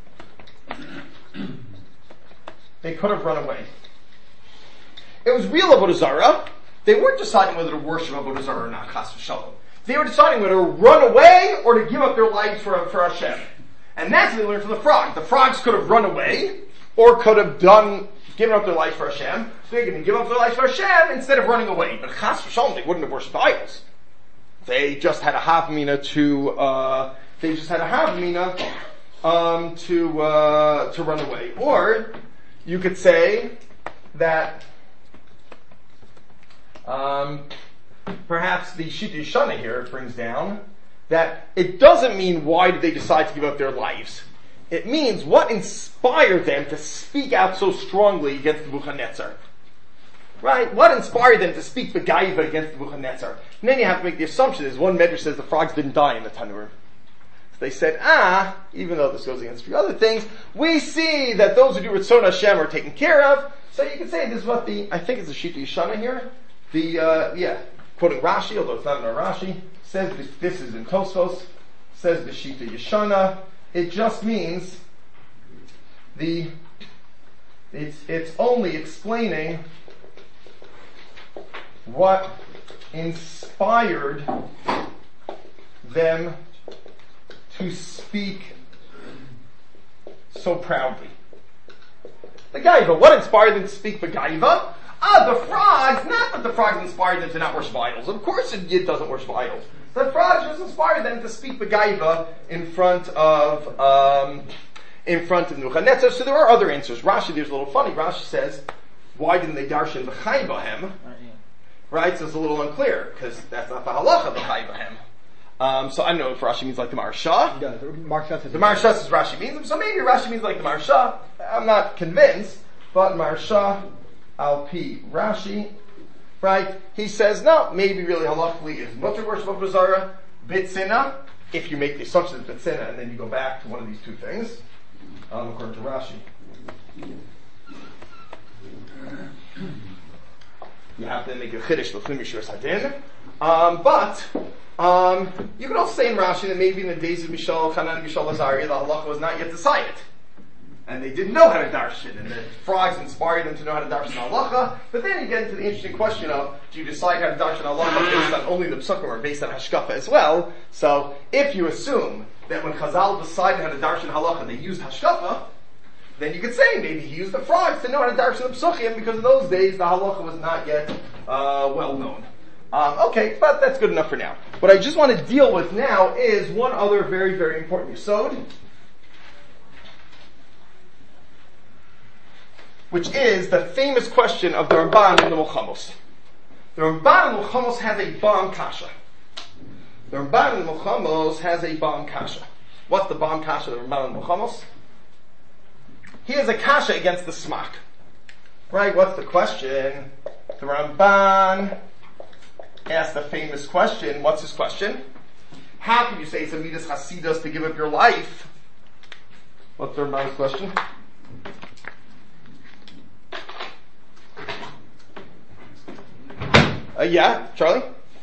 S1: could have run away. It was real Avodah Zarah. They weren't deciding whether to worship Avodah Zarah or not, chas v'shalom. They were deciding whether to run away or to give up their lives for Hashem. And that's what they learned from the frogs. The frogs could have run away, or could have given up their life for Hashem. So they could give up their life for Hashem instead of running away. But chas v'shalom, they wouldn't have worshipped idols. They just had a havamina to run away. Or you could say that perhaps the Shita Yeshana here brings down that it doesn't mean why did they decide to give up their lives. It means what inspired them to speak out so strongly against Nebuchadnezzar. Right? What inspired them to speak the Gaiva against Nebuchadnezzar? And then you have to make the assumption, as one Medrash says the frogs didn't die in the Tanur. So they said, even though this goes against a few other things, we see that those who do Ritzon Hashem are taken care of. So you can say this is what I think it's the Shita Yeshana here. Quoting Rashi, although it's not in our Rashi, says this is in Tosfos, says the Shita Yeshana. It just means it's only explaining what inspired them to speak so proudly. The Gaiva, what inspired them to speak the Gaiva? The frogs, not that the frogs inspired them to not worship idols. Of course it doesn't worship idols. The frogs just inspired them to speak the Gaiva in front of Nebuchadnezzar. So there are other answers. Rashi, there's a little funny. Rashi says, why didn't they darshan the Chai Bahem? Right? So it's a little unclear, because that's not the halacha of the Chai Bahem. So I don't know if Rashi means like the Maharsha.
S5: Yeah, the Maharsha
S1: says Rashi means them. So maybe Rashi means like the Maharsha. I'm not convinced, but Maharsha Al Pi Rashi, right? He says no. Maybe really halachically is mutter worship of Avodah Zarah Bitzina. If you make the assumption it's Bitzina, and then you go back to one of these two things, according to Rashi. You have to make a chiddush l'fnim yishur sadin. But you can also say in Rashi that maybe in the days of Mishal, Hanan, Mishal, Azariah, the halacha was not yet decided. And they didn't know how to darshan, and the frogs inspired them to know how to darshan halacha. But then you get into the interesting question of, do you decide how to darshan halacha based on only the psukim or based on hashkafa as well? So, if you assume that when Chazal decided how to darshan halacha, they used hashkafa, then you could say maybe he used the frogs to know how to darshan the psukim, because in those days the halacha was not yet well known. Okay, but that's good enough for now. What I just want to deal with now is one other very, very important yesod. which is the famous question of the Ramban in the Milchamos. The Ramban in the Milchamos has a bomb kasha. The Ramban in the Milchamos has a bomb kasha. What's the bomb kasha of the Ramban in the Milchamos? He has a kasha against the smak. Right, what's the question? The Ramban asked the famous question. What's his question? How can you say it's a midas chasidus to give up your life? What's the Ramban's question? Yeah, Charlie?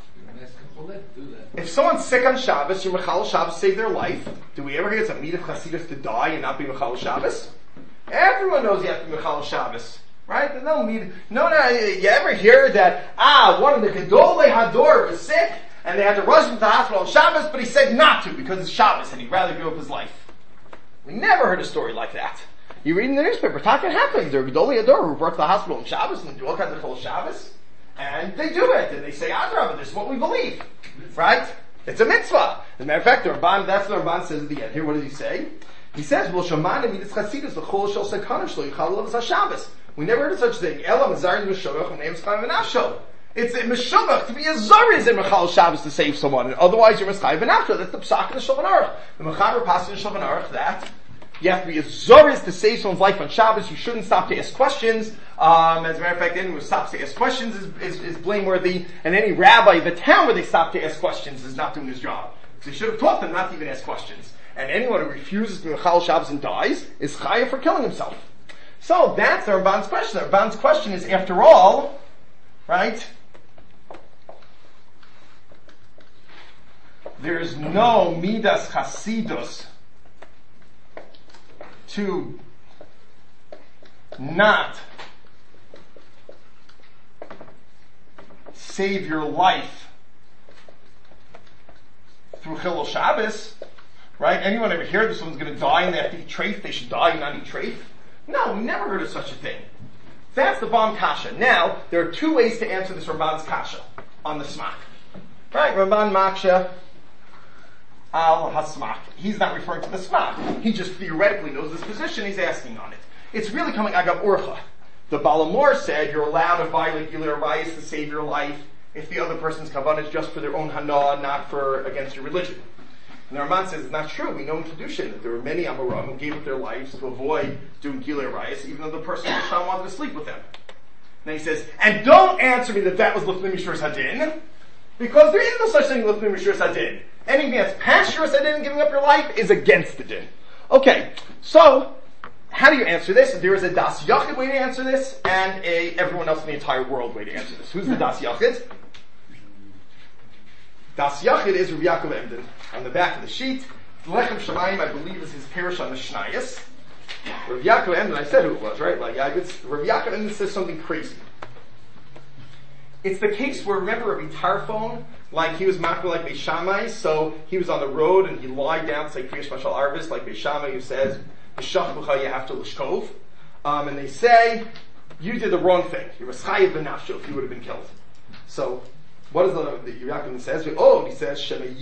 S1: If someone's sick on Shabbos, you're Mechal Shabbos, save their life. Do we ever hear it's a midas chasidus to die and not be Mechal Shabbos? Everyone knows you have to be Mechal Shabbos. Right? There's no need. No, you ever hear that, one of the Gedolei Hador was sick, and they had to rush him to the hospital on Shabbos, but he said not to, because it's Shabbos, and he'd rather give up his life. We never heard a story like that. You read in the newspaper, Taka happens, there are Gedolei Hador who brought to the hospital on Shabbos, and do all kinds of Chol Shabbos, and they do it, and they say, Adrabah, this is what we believe. Right? It's a mitzvah. As a matter of fact, the Ramban, that's what the Ramban says at the end. Here, what does he say? He says, well, Shamana midas chasidus, the chol shel sekana shlo, yichal levas ha-Shabbos. We never heard of such a thing. Elam Zarin Meshuvach and names Chaim V'Nafsho. It's a Meshuvach to be a Zariz in Mechal Shabbos to save someone, and otherwise you're Chaim V'Nafsho. That's the Psak in the Shulchan Aruch. The Mechaber passes in the Shulchan Aruch that you have to be a Zariz to save someone's life on Shabbos. You shouldn't stop to ask questions. As a matter of fact, anyone who stops to ask questions is blameworthy, and any rabbi in the town where they stop to ask questions is not doing his job. So he should have taught them not to even ask questions. And anyone who refuses to be Mechal Shabbos and dies is Chayav for killing himself. So that's the Ramban's question. The Ramban's question is, after all, right, there's no midas chasidus to not save your life through Chilul Shabbos, right? Anyone ever hear that someone's going to die and they have to eat treif? They should die and not eat treif? No, we never heard of such a thing. That's the bomb kasha. Now, there are two ways to answer this Ramban's kasha on the smak. Right? Ramban maksha al hasmak. He's not referring to the smak. He just theoretically knows this position. He's asking on it. It's really coming agav urcha. The Balamor said you're allowed to violate Gilead Arayis to save your life if the other person's kavanah is just for their own hana, not for against your religion. And the Ramban says it's not true. We know in Kedushin that there were many Amoram who gave up their lives to avoid doing Gilead Arayis, even though the person wanted to sleep with them. And then he says, and don't answer me that was Lifnei Mishuras Hadin, because there is no such thing as Lifnei Mishuras Hadin. Anything that's past Shuras Hadin, giving up your life, is against the din. Okay, so how do you answer this? There is a Das Yachid way to answer this, and everyone else in the entire world way to answer this. Who's the Das Yachid? Das Yachid is Rav Yaakov Emden. On the back of the sheet, Lechem Shamayim, I believe, is his parish on the Shnayas. Rav Yaakov Emden, I said who it was, right? Rav Yaakov Emden says something crazy. It's the case where, remember Rabbi Tarfon, like he was makro like Beis Shammai, so he was on the road and he lied down to say Kriyash Mashal Arvis, like Beis Shammai, who says, B'shachbucha you have to lishkov. And they say, you did the wrong thing. You were chayiv b'nafsho if you would have been killed. So, what is the Yaakov says? Oh, he says,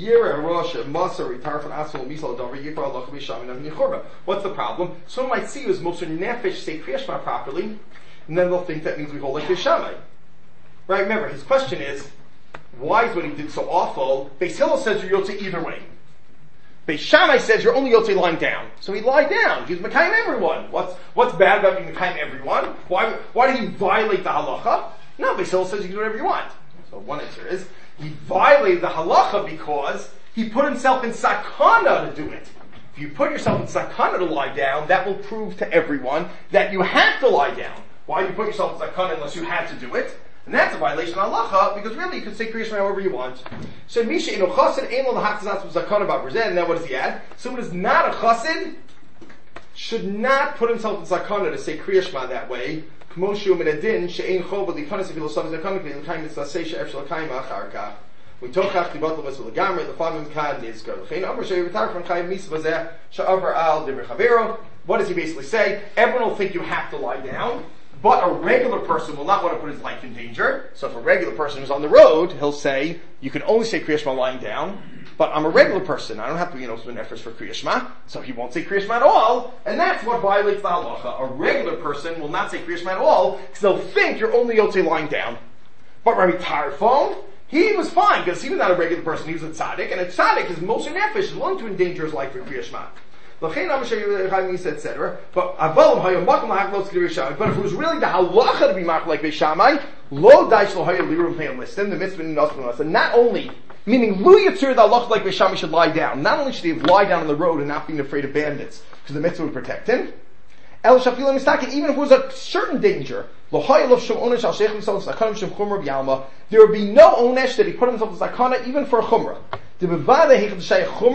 S1: what's the problem? Someone might see you as Moser Nefesh say Kriyash Shema properly, and then they'll think that means we hold like Beis Shammai. Right, remember, his question is, why is what he did so awful? Beis Hillel says you're Yotze either way. Beis Shammai says you're only Yotze lying down. So he lied down. He's Mekayim everyone. What's bad about being Mekayim everyone? Why did he violate the halacha? No, Beis Hillel says you can do whatever you want. So one answer is, he violated the halacha because he put himself in sakana to do it. If you put yourself in sakana to lie down, that will prove to everyone that you have to lie down. Why do you put yourself in sakana unless you had to do it? And that's a violation of halacha, because really you can say Kriyash Shema however you want. So Misha ino chassid eno l'hachzas b'zakana b'abrzen, and then what does he add? Someone who's not a chassid should not put himself in zakana to say Kriyash Shema that way. K'moshu min adin she'ein chova l'kanas if yilosav zakana v'ilkayim mitzvasei she'ef shalakayim achar kach. V'tochach tibat l'mas v'legamre l'favim kad nizkar l'chein amr she'yivitar from chayim mitzvah she'avar al dimir chavero. What does he basically say? Everyone will think you have to lie down, but a regular person will not want to put his life in danger. So if a regular person is on the road, he'll say, you can only say Kriyash Shema lying down. but I'm a regular person. I don't have to be spend efforts for Kriya Shema, so he won't say Kriya Shema at all, and that's what violates the halacha. A regular person will not say Kriya Shema at all, because they'll think you're only Yotzei lying down. But Rabbi Tarfon, he was fine, because he was not a regular person, he was a tzaddik, and a tzaddik is most nefesh, is willing to endanger his life for Kriya Shema. Etc. But if it was really the halacha to be marked like Beis Shammai, lo daish lo hayah lirum pein listim, the mitzvah in Nosman. And not only, meaning lu yitzur the halacha like Beis Shammai should lie down. Not only should he lie down on the road and not being afraid of bandits, because the mitzvah would protect him. El shafilim mistaken, even if it was a certain danger, lo hayah lo shum onesh al sheikh himself sakanim shem chumra b'yalma, there would be no onesh that he put himself in sakana even for a chumrah. When there's a real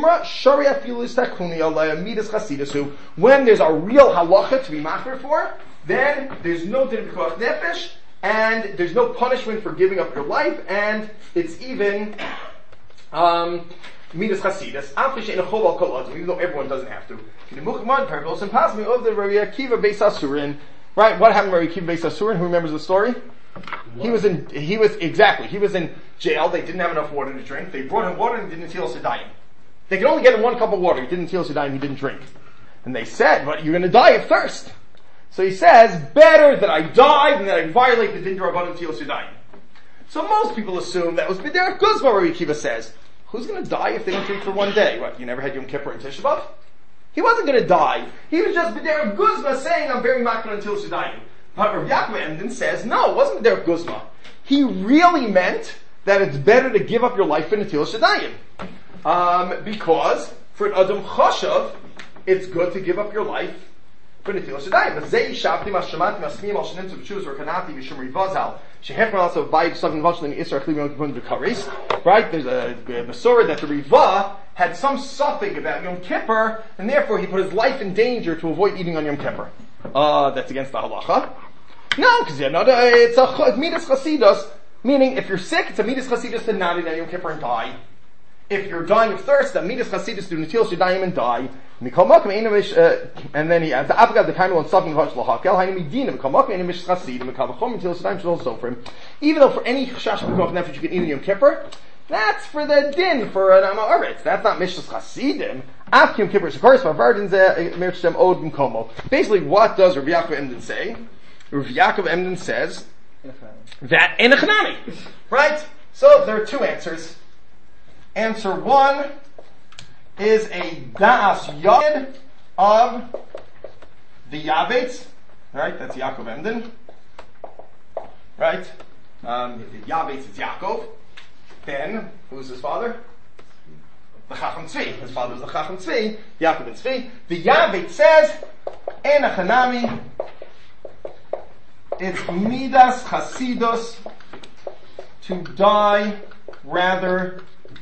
S1: halacha to be machmir for, then there's no din b'koach nefesh, and there's no punishment for giving up your life, and it's even midas chasidus. Even though everyone doesn't have to. Right? What happened to Rabbi Akiva Beis Asurin? Who remembers the story? He was in jail. They didn't have enough water to drink. They brought him water and didn't teal sedayim. They could only get him 1 cup of water. He didn't teal sedayim. He didn't drink. And they said, "But you're going to die of thirst." So he says, "Better that I die than that I violate the din d'Rabbanan teal sedayim." So most people assume that was B'derech Guzma. Rabbi Akiva says, "Who's going to die if they don't drink for 1 day? What? You never had Yom Kippur and Tisha B'av?" He wasn't going to die. He was just B'derech Guzma saying, "I'm very makron until sedayim." But Rav Yaakov Emden says, no, it wasn't Derek Guzma. He really meant that it's better to give up your life for Netilas Yadayim. Because for an Adam Choshav, it's good to give up your life for Netilas Yadayim. Right? There's a Masorah that the Riva had some suffix about Yom Kippur, and therefore he put his life in danger to avoid eating on Yom Kippur. That's against the halacha. No, because it's a midas chasidus, meaning if you're sick, it's a midas chasidus to not eat on Yom Kippur and die. If you're dying of thirst, a midas chasidus to netilas yadayim and die. And then he adds, the time on something even though for any chash nefesh you can eat on Yom Kippur, that's for the din for an amaretz. That's not mishras chasidim. After Yom Kippur, of course, basically, what does Rav Yaakov Emden say? Rav Yaakov Emden says that in a chanami, right? So there are 2 answers. Answer 1 is a da'as yad of the Yavetz, right? That's Yaakov Emden, right? Yavetz is Yaakov. Then, who's his father? The Chacham Tzvi. His father was the Chacham Tzvi, Yaakov ben Tzvi. The Yavetz says, En Achanami, it's Midas Chasidus to die rather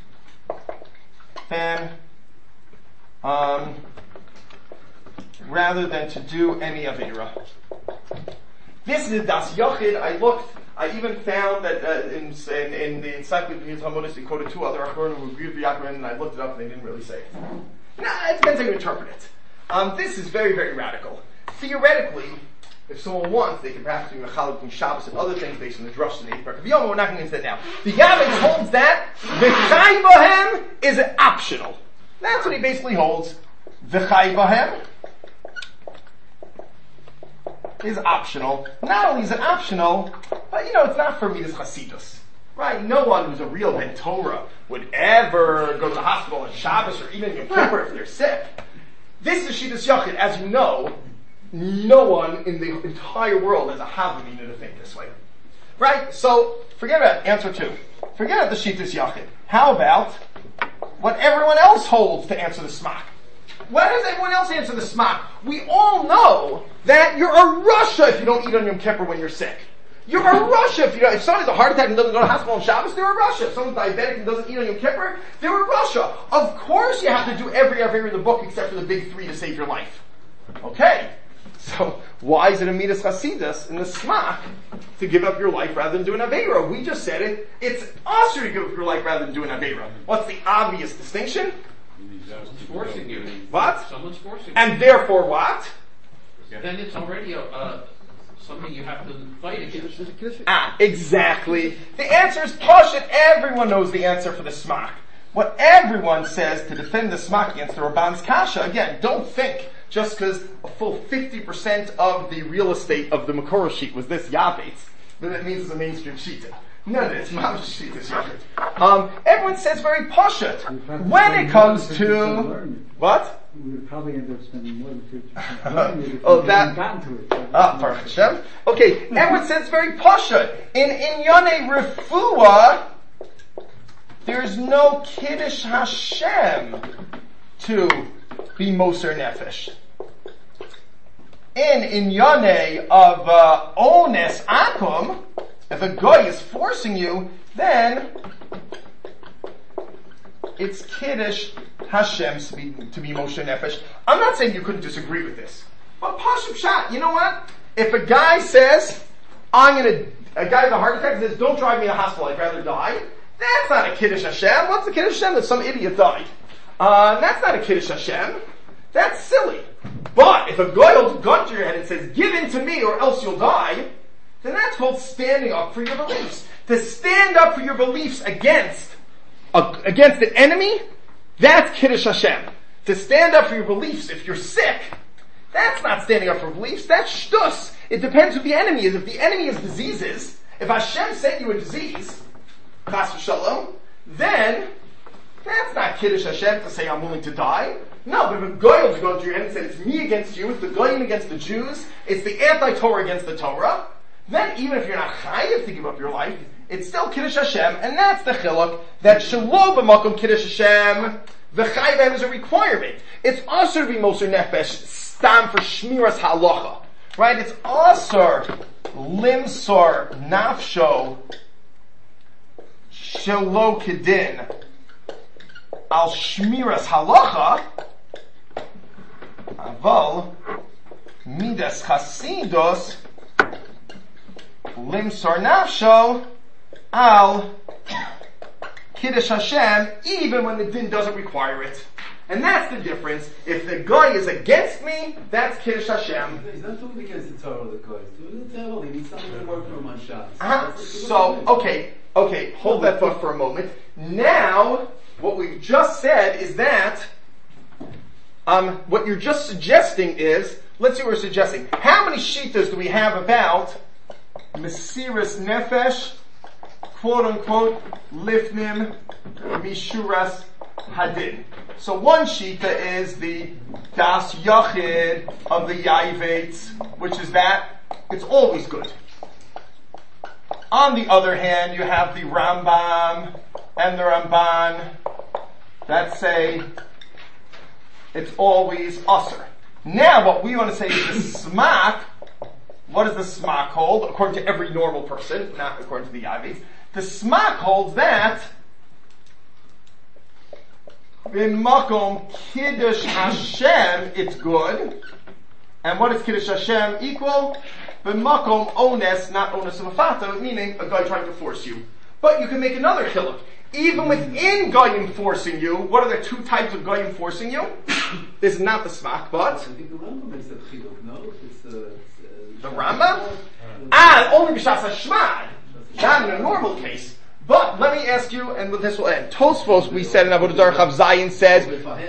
S1: than to do any Avera. This is Das Yochid. I even found that in the Encyclopedia Talmudic they quoted 2 other Achronim who agreed with Yaakov, and I looked it up and they didn't really say it. Nah, it depends how you interpret it. This is very, very radical. Theoretically, if someone wants, they can perhaps do Mechaluk and Shabbos and other things based on the Drush and the Eight We're not going to get into that now. The Yavetz holds that V'chai Bohem is optional. That's what he basically holds. V'chai Bohem is optional. Not only is it optional, but it's not for Midas Chasidus. Right? No one who's a real Ben Torah would ever go to the hospital on Shabbos or even Yom Kippur if they're sick. This is Shittas Yachid. As you know, no one in the entire world has a Havamina to think this way. Right? So, forget about answer 2. Forget about the Shittas Yachid. How about what everyone else holds to answer the Smak? Why does everyone else answer the Smak? We all know that you're a Russia if you don't eat on Yom Kippur when you're sick. You're a Russia if someone has a heart attack and doesn't go to the hospital on Shabbos, they're a Russia. If someone's diabetic and doesn't eat on Yom Kippur, they're a Russia. Of course you have to do every in the book except for the big 3 to save your life. Okay. So, why is it a Midas Chasidus in the Smak to give up your life rather than do an Aveira? We just said it. It's usher to give up your life rather than do an Aveira. What's the obvious distinction?
S3: Someone's forcing you.
S1: What?
S3: Someone's forcing you.
S1: And therefore what?
S3: Then it's already something you have to fight against.
S1: Exactly. The answer is Pashut. Everyone knows the answer for the Smak. what everyone says to defend the smak against the Rabban's kasha. Again, don't think just because a full 50% of the real estate of the Makora sheet was this Yavetz, then it means it's a mainstream shita. No, it's not shita. Everyone says very pashut. When it comes to what?
S4: We would probably end up spending more than 50%.
S1: Oh, that.
S4: Gotten to it.
S1: Baruch Hashem. Okay, everyone says very pashut. In Yonei Refuah, there's no Kiddush Hashem to be Moser Nefesh. In Yonei of Ones Akum, if a guy is forcing you, then it's Kiddush Hashem to be Moshe Nefesh. I'm not saying you couldn't disagree with this. But Pashut Pshat, you know what? If a guy says, a guy with a heart attack says, don't drive me to the hospital, I'd rather die, that's not a Kiddush Hashem. What's a Kiddush Hashem? That some idiot died. That's not a Kiddush Hashem. That's silly. But if a guy holds a gun to your head and says, give in to me or else you'll die, then that's called standing up for your beliefs. To stand up for your beliefs against an enemy, that's Kiddush Hashem. To stand up for your beliefs if you're sick, that's not standing up for beliefs, that's shtus. It depends who the enemy is. If the enemy is diseases, if Hashem sent you a disease, chas v'shalom, then that's not Kiddush Hashem to say I'm willing to die. No, but if a goy will go to your head and say it's me against you, it's the goyim against the Jews, it's the anti-Torah against the Torah, then even if you're not chayiv to give up your life, it's still Kiddush Hashem, and that's the chiluk, that shelo b'makom Kiddush Hashem, the chayiv is a requirement. It's also to be Moser Nefesh, stam for shmiras halacha. Right? It's also limsor nafsho shelo kedin al shmiras halacha, aval midas chasidus limsor nafsho al Kiddush Hashem, even when the din doesn't require it. And that's the difference. If the guy is against me, that's Kiddush Hashem.
S9: He's not doing it against the Torah, the guy. He's doing the devil. He needs something to work for him on shots.
S1: Okay, hold that thought for a moment. Now, what we've just said is that, what you're just suggesting is, let's see what we're suggesting. How many shitas do we have about Mesiras Nefesh, quote unquote, Lifnim Mishuras Hadin? So one shita is the Das Yachid of the Yavetz, which is that it's always good. On the other hand, you have the Rambam and the Ramban that say it's always usr. Now what we want to say is the smak. What does the smak hold? According to every normal person, not according to the Yavetz. The smak holds that in makom Kiddush Hashem, it's good. And what is Kiddush Hashem equal? In makom ones, not ones of a fata, meaning a guy trying to force you. But you can make another chiluk. Even within Goyim forcing you, what are the two types of Goyim forcing you? This is not the smak, but
S9: I think the Rambam makes that chiluk, no?
S1: The Rambam? Only b'shas hashmad. Not in a normal case. But let me ask you, and with this will end. Tosfos, we said in Avodah Zarah Chav Zayin says.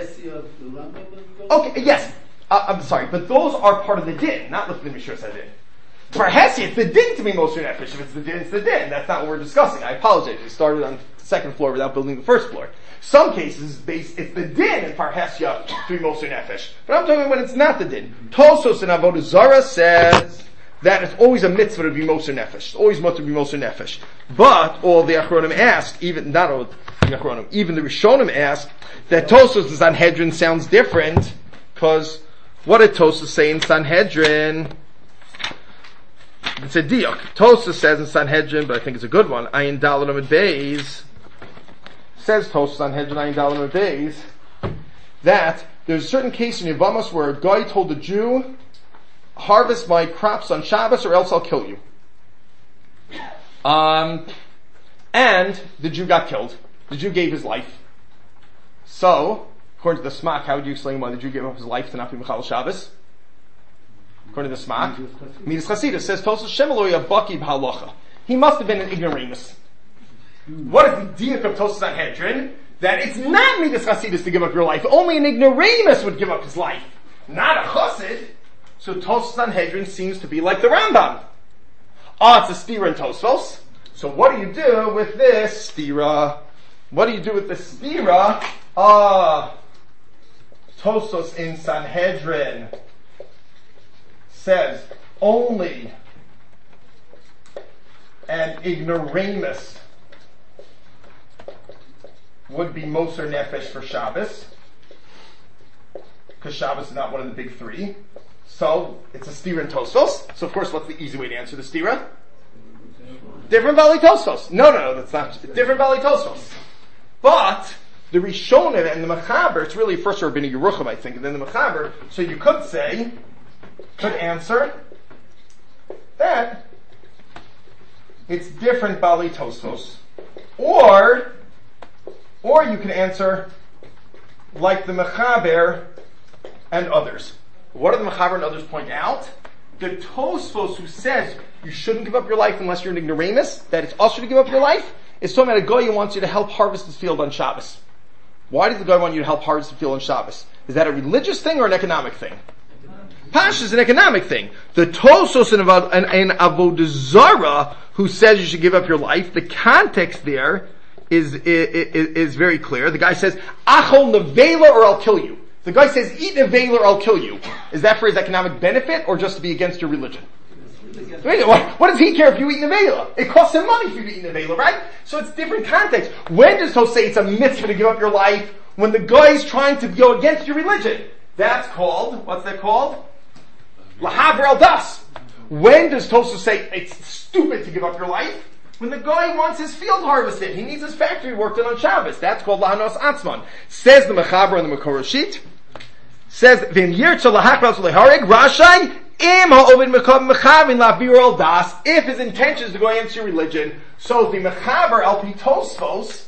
S1: Okay, yes. I'm sorry, but those are part of the din, not the Mishuras Hadin. For Hesi, it's the din to be Moser Nefesh. If it's the din, it's the din. That's not what we're discussing. I apologize. We started on the second floor without building the first floor. Some cases, it's the din in Parhesia to be Moser Nefesh. But I'm talking when it's not the din. Tosos in Avodah Zarah says that it's always a mitzvah to be Moser Nefesh. It's always much to be Moser Nefesh. But all the Achronim ask, even not all the Achronim, even the Rishonim ask, that Tosos in Sanhedrin sounds different, because what did Tosos say in Sanhedrin? It's a diuk. Tosos says in Sanhedrin, but I think it's a good one, Ayin Daled Amud Beis, says Tosos Sanhedrin Ayin Daled Amud Beis, that there's a certain case in Yevamos where a guy told a Jew, harvest my crops on Shabbos or else I'll kill you. And the Jew got killed. The Jew gave his life. So, according to the Smak, how would you explain why the Jew gave up his life to not be Mechal Shabbos? According to the Smak, Midas Chasidus says, Tosos Shemeloi Abaki B'Halacha. He must have been an ignoramus. What is the diuk of Tosos Sanhedrin? that it's not midas chasidus to give up your life. Only an ignoramus would give up his life, not a chassid. So Tosfos Sanhedrin seems to be like the Rambam. It's a stira in Tosfos. So what do you do with this stira? What do you do with the stira? Tosfos in Sanhedrin says only an ignoramus would be Moser Nefesh for Shabbos, because Shabbos is not one of the big three. So it's a stira in Tosfos. So of course, what's the easy way to answer the stira? Different Bali Tosfos. No, that's not different Bali Tosfos. But the Rishonim and the Mechaber, it's really first Rabbeinu Yerucham, I think, and then the Mechaber. So you could answer that it's different Bali Tosfos, or you can answer like the Mechaber and others. What do the Mechaber and others point out? The Tosfos who says you shouldn't give up your life unless you're an ignoramus, that it's also to give up your life, is talking about a guy who wants you to help harvest his field on Shabbos. Why does the guy want you to help harvest the field on Shabbos? Is that a religious thing or an economic thing? Pash is an economic thing. The Tosfos in Avodah Zarah who says you should give up your life, the context there is very clear. The guy says, Achol nevela or I'll kill you. The guy says, eat nevela or I'll kill you. Is that for his economic benefit or just to be against your religion? What does he care if you eat nevela? It costs him money for you to eat nevela, right? So it's different context. When does Tosfos say it's a mitzvah to give up your life? When the guy's trying to go against your religion. That's called, what's that called? Lahaver al das. When does Tosfos say it's stupid to give up your life? When the guy wants his field harvested. He needs his factory worked on Shabbos. That's called lahanos atzman. Says the Mechaber on the Makoroshit. Says, V'im yirtza lahakras leharig rashai im ha'ovid mechavin la'bir al das. If his intention is to go against your religion, so the Mechaber al pi Tosfos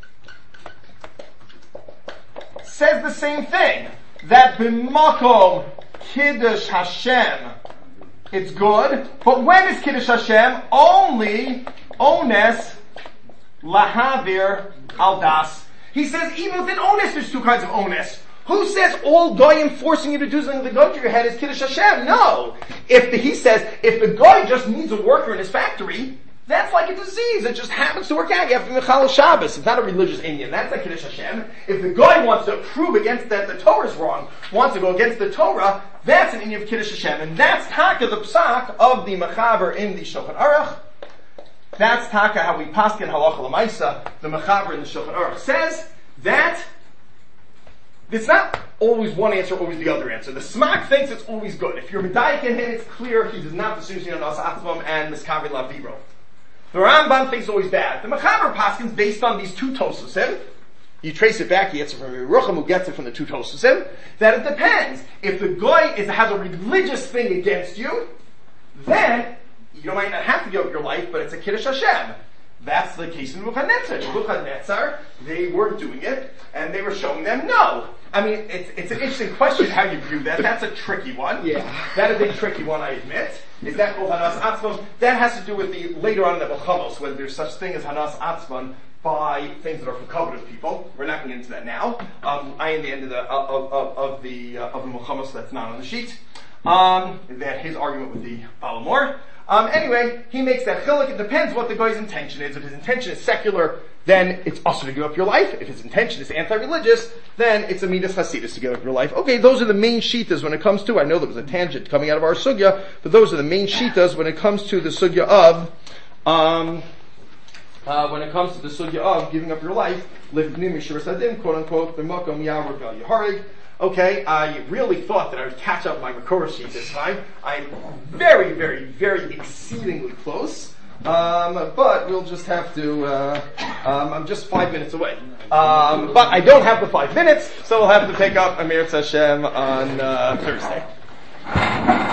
S1: says the same thing. That b'makom kiddush Hashem, it's good, but when is kiddush Hashem? Only ones lahavir al das. He says even within ones there's two kinds of ones. Who says all goyim forcing you to do something to go to your head is kiddush Hashem? No. He says if the guy just needs a worker in his factory, that's like a disease. It just happens to work out. You have to Mechal Shabbos. It's not a religious Indian. That's like Kiddush Hashem. If the guy wants to prove against that the Torah is wrong, wants to go against the Torah, that's an Indian of Kiddush Hashem. And that's Taka, the Psak of the Mechaber in the Shulchan Aruch. That's Taka, how we paskin halacha l'maisa. The Mechaber in the Shulchan Aruch says that it's not always one answer, always the other answer. The Smak thinks it's always good. If you're Medayik in him, it's clear he does not pursue Nas Atzvam and Miskavi Laviro. The Rambam thinks it's always bad. The Mechaber paskins based on these two Tosusim. You trace it back, he gets it from Yerucham, who gets it from the two Tosusim, that it depends. If the guy has a religious thing against you, then you might not have to give up your life, but it's a Kiddush Hashem. That's the case in Nebuchadnezzar. Nebuchadnezzar, they weren't doing it, and they were showing them no. I mean, it's an interesting question how you view that. That's a tricky one. Yeah. That is a tricky one, I admit. Is that called Hanas Atzman? That has to do with the, later on in the Bechamos, whether there's such thing as Hanas Atzman by things that are for covetous people. We're not going to get into that now. I am the end of the Bechamos, so that's not on the sheet. That his argument with the Balamor. Anyway, he makes that chiluk. It depends what the guy's intention is. If his intention is secular, then it's also to give up your life. If his intention is anti-religious, then it's a midas chasidus to give up your life. Okay, those are the main shitas when it comes to, I know there was a tangent coming out of our sugya, but those are the main shitas when it comes to the sugya of, giving up your life, livnim mishur sadim, quote unquote, b'makom ya'ar vel yaharig. Okay, I really thought that I would catch up my Makor sheet this time. I'm very, very, very exceedingly close. But we'll just have to, I'm just 5 minutes away. But I don't have the 5 minutes, so we'll have to pick up Amir Hashem on Thursday.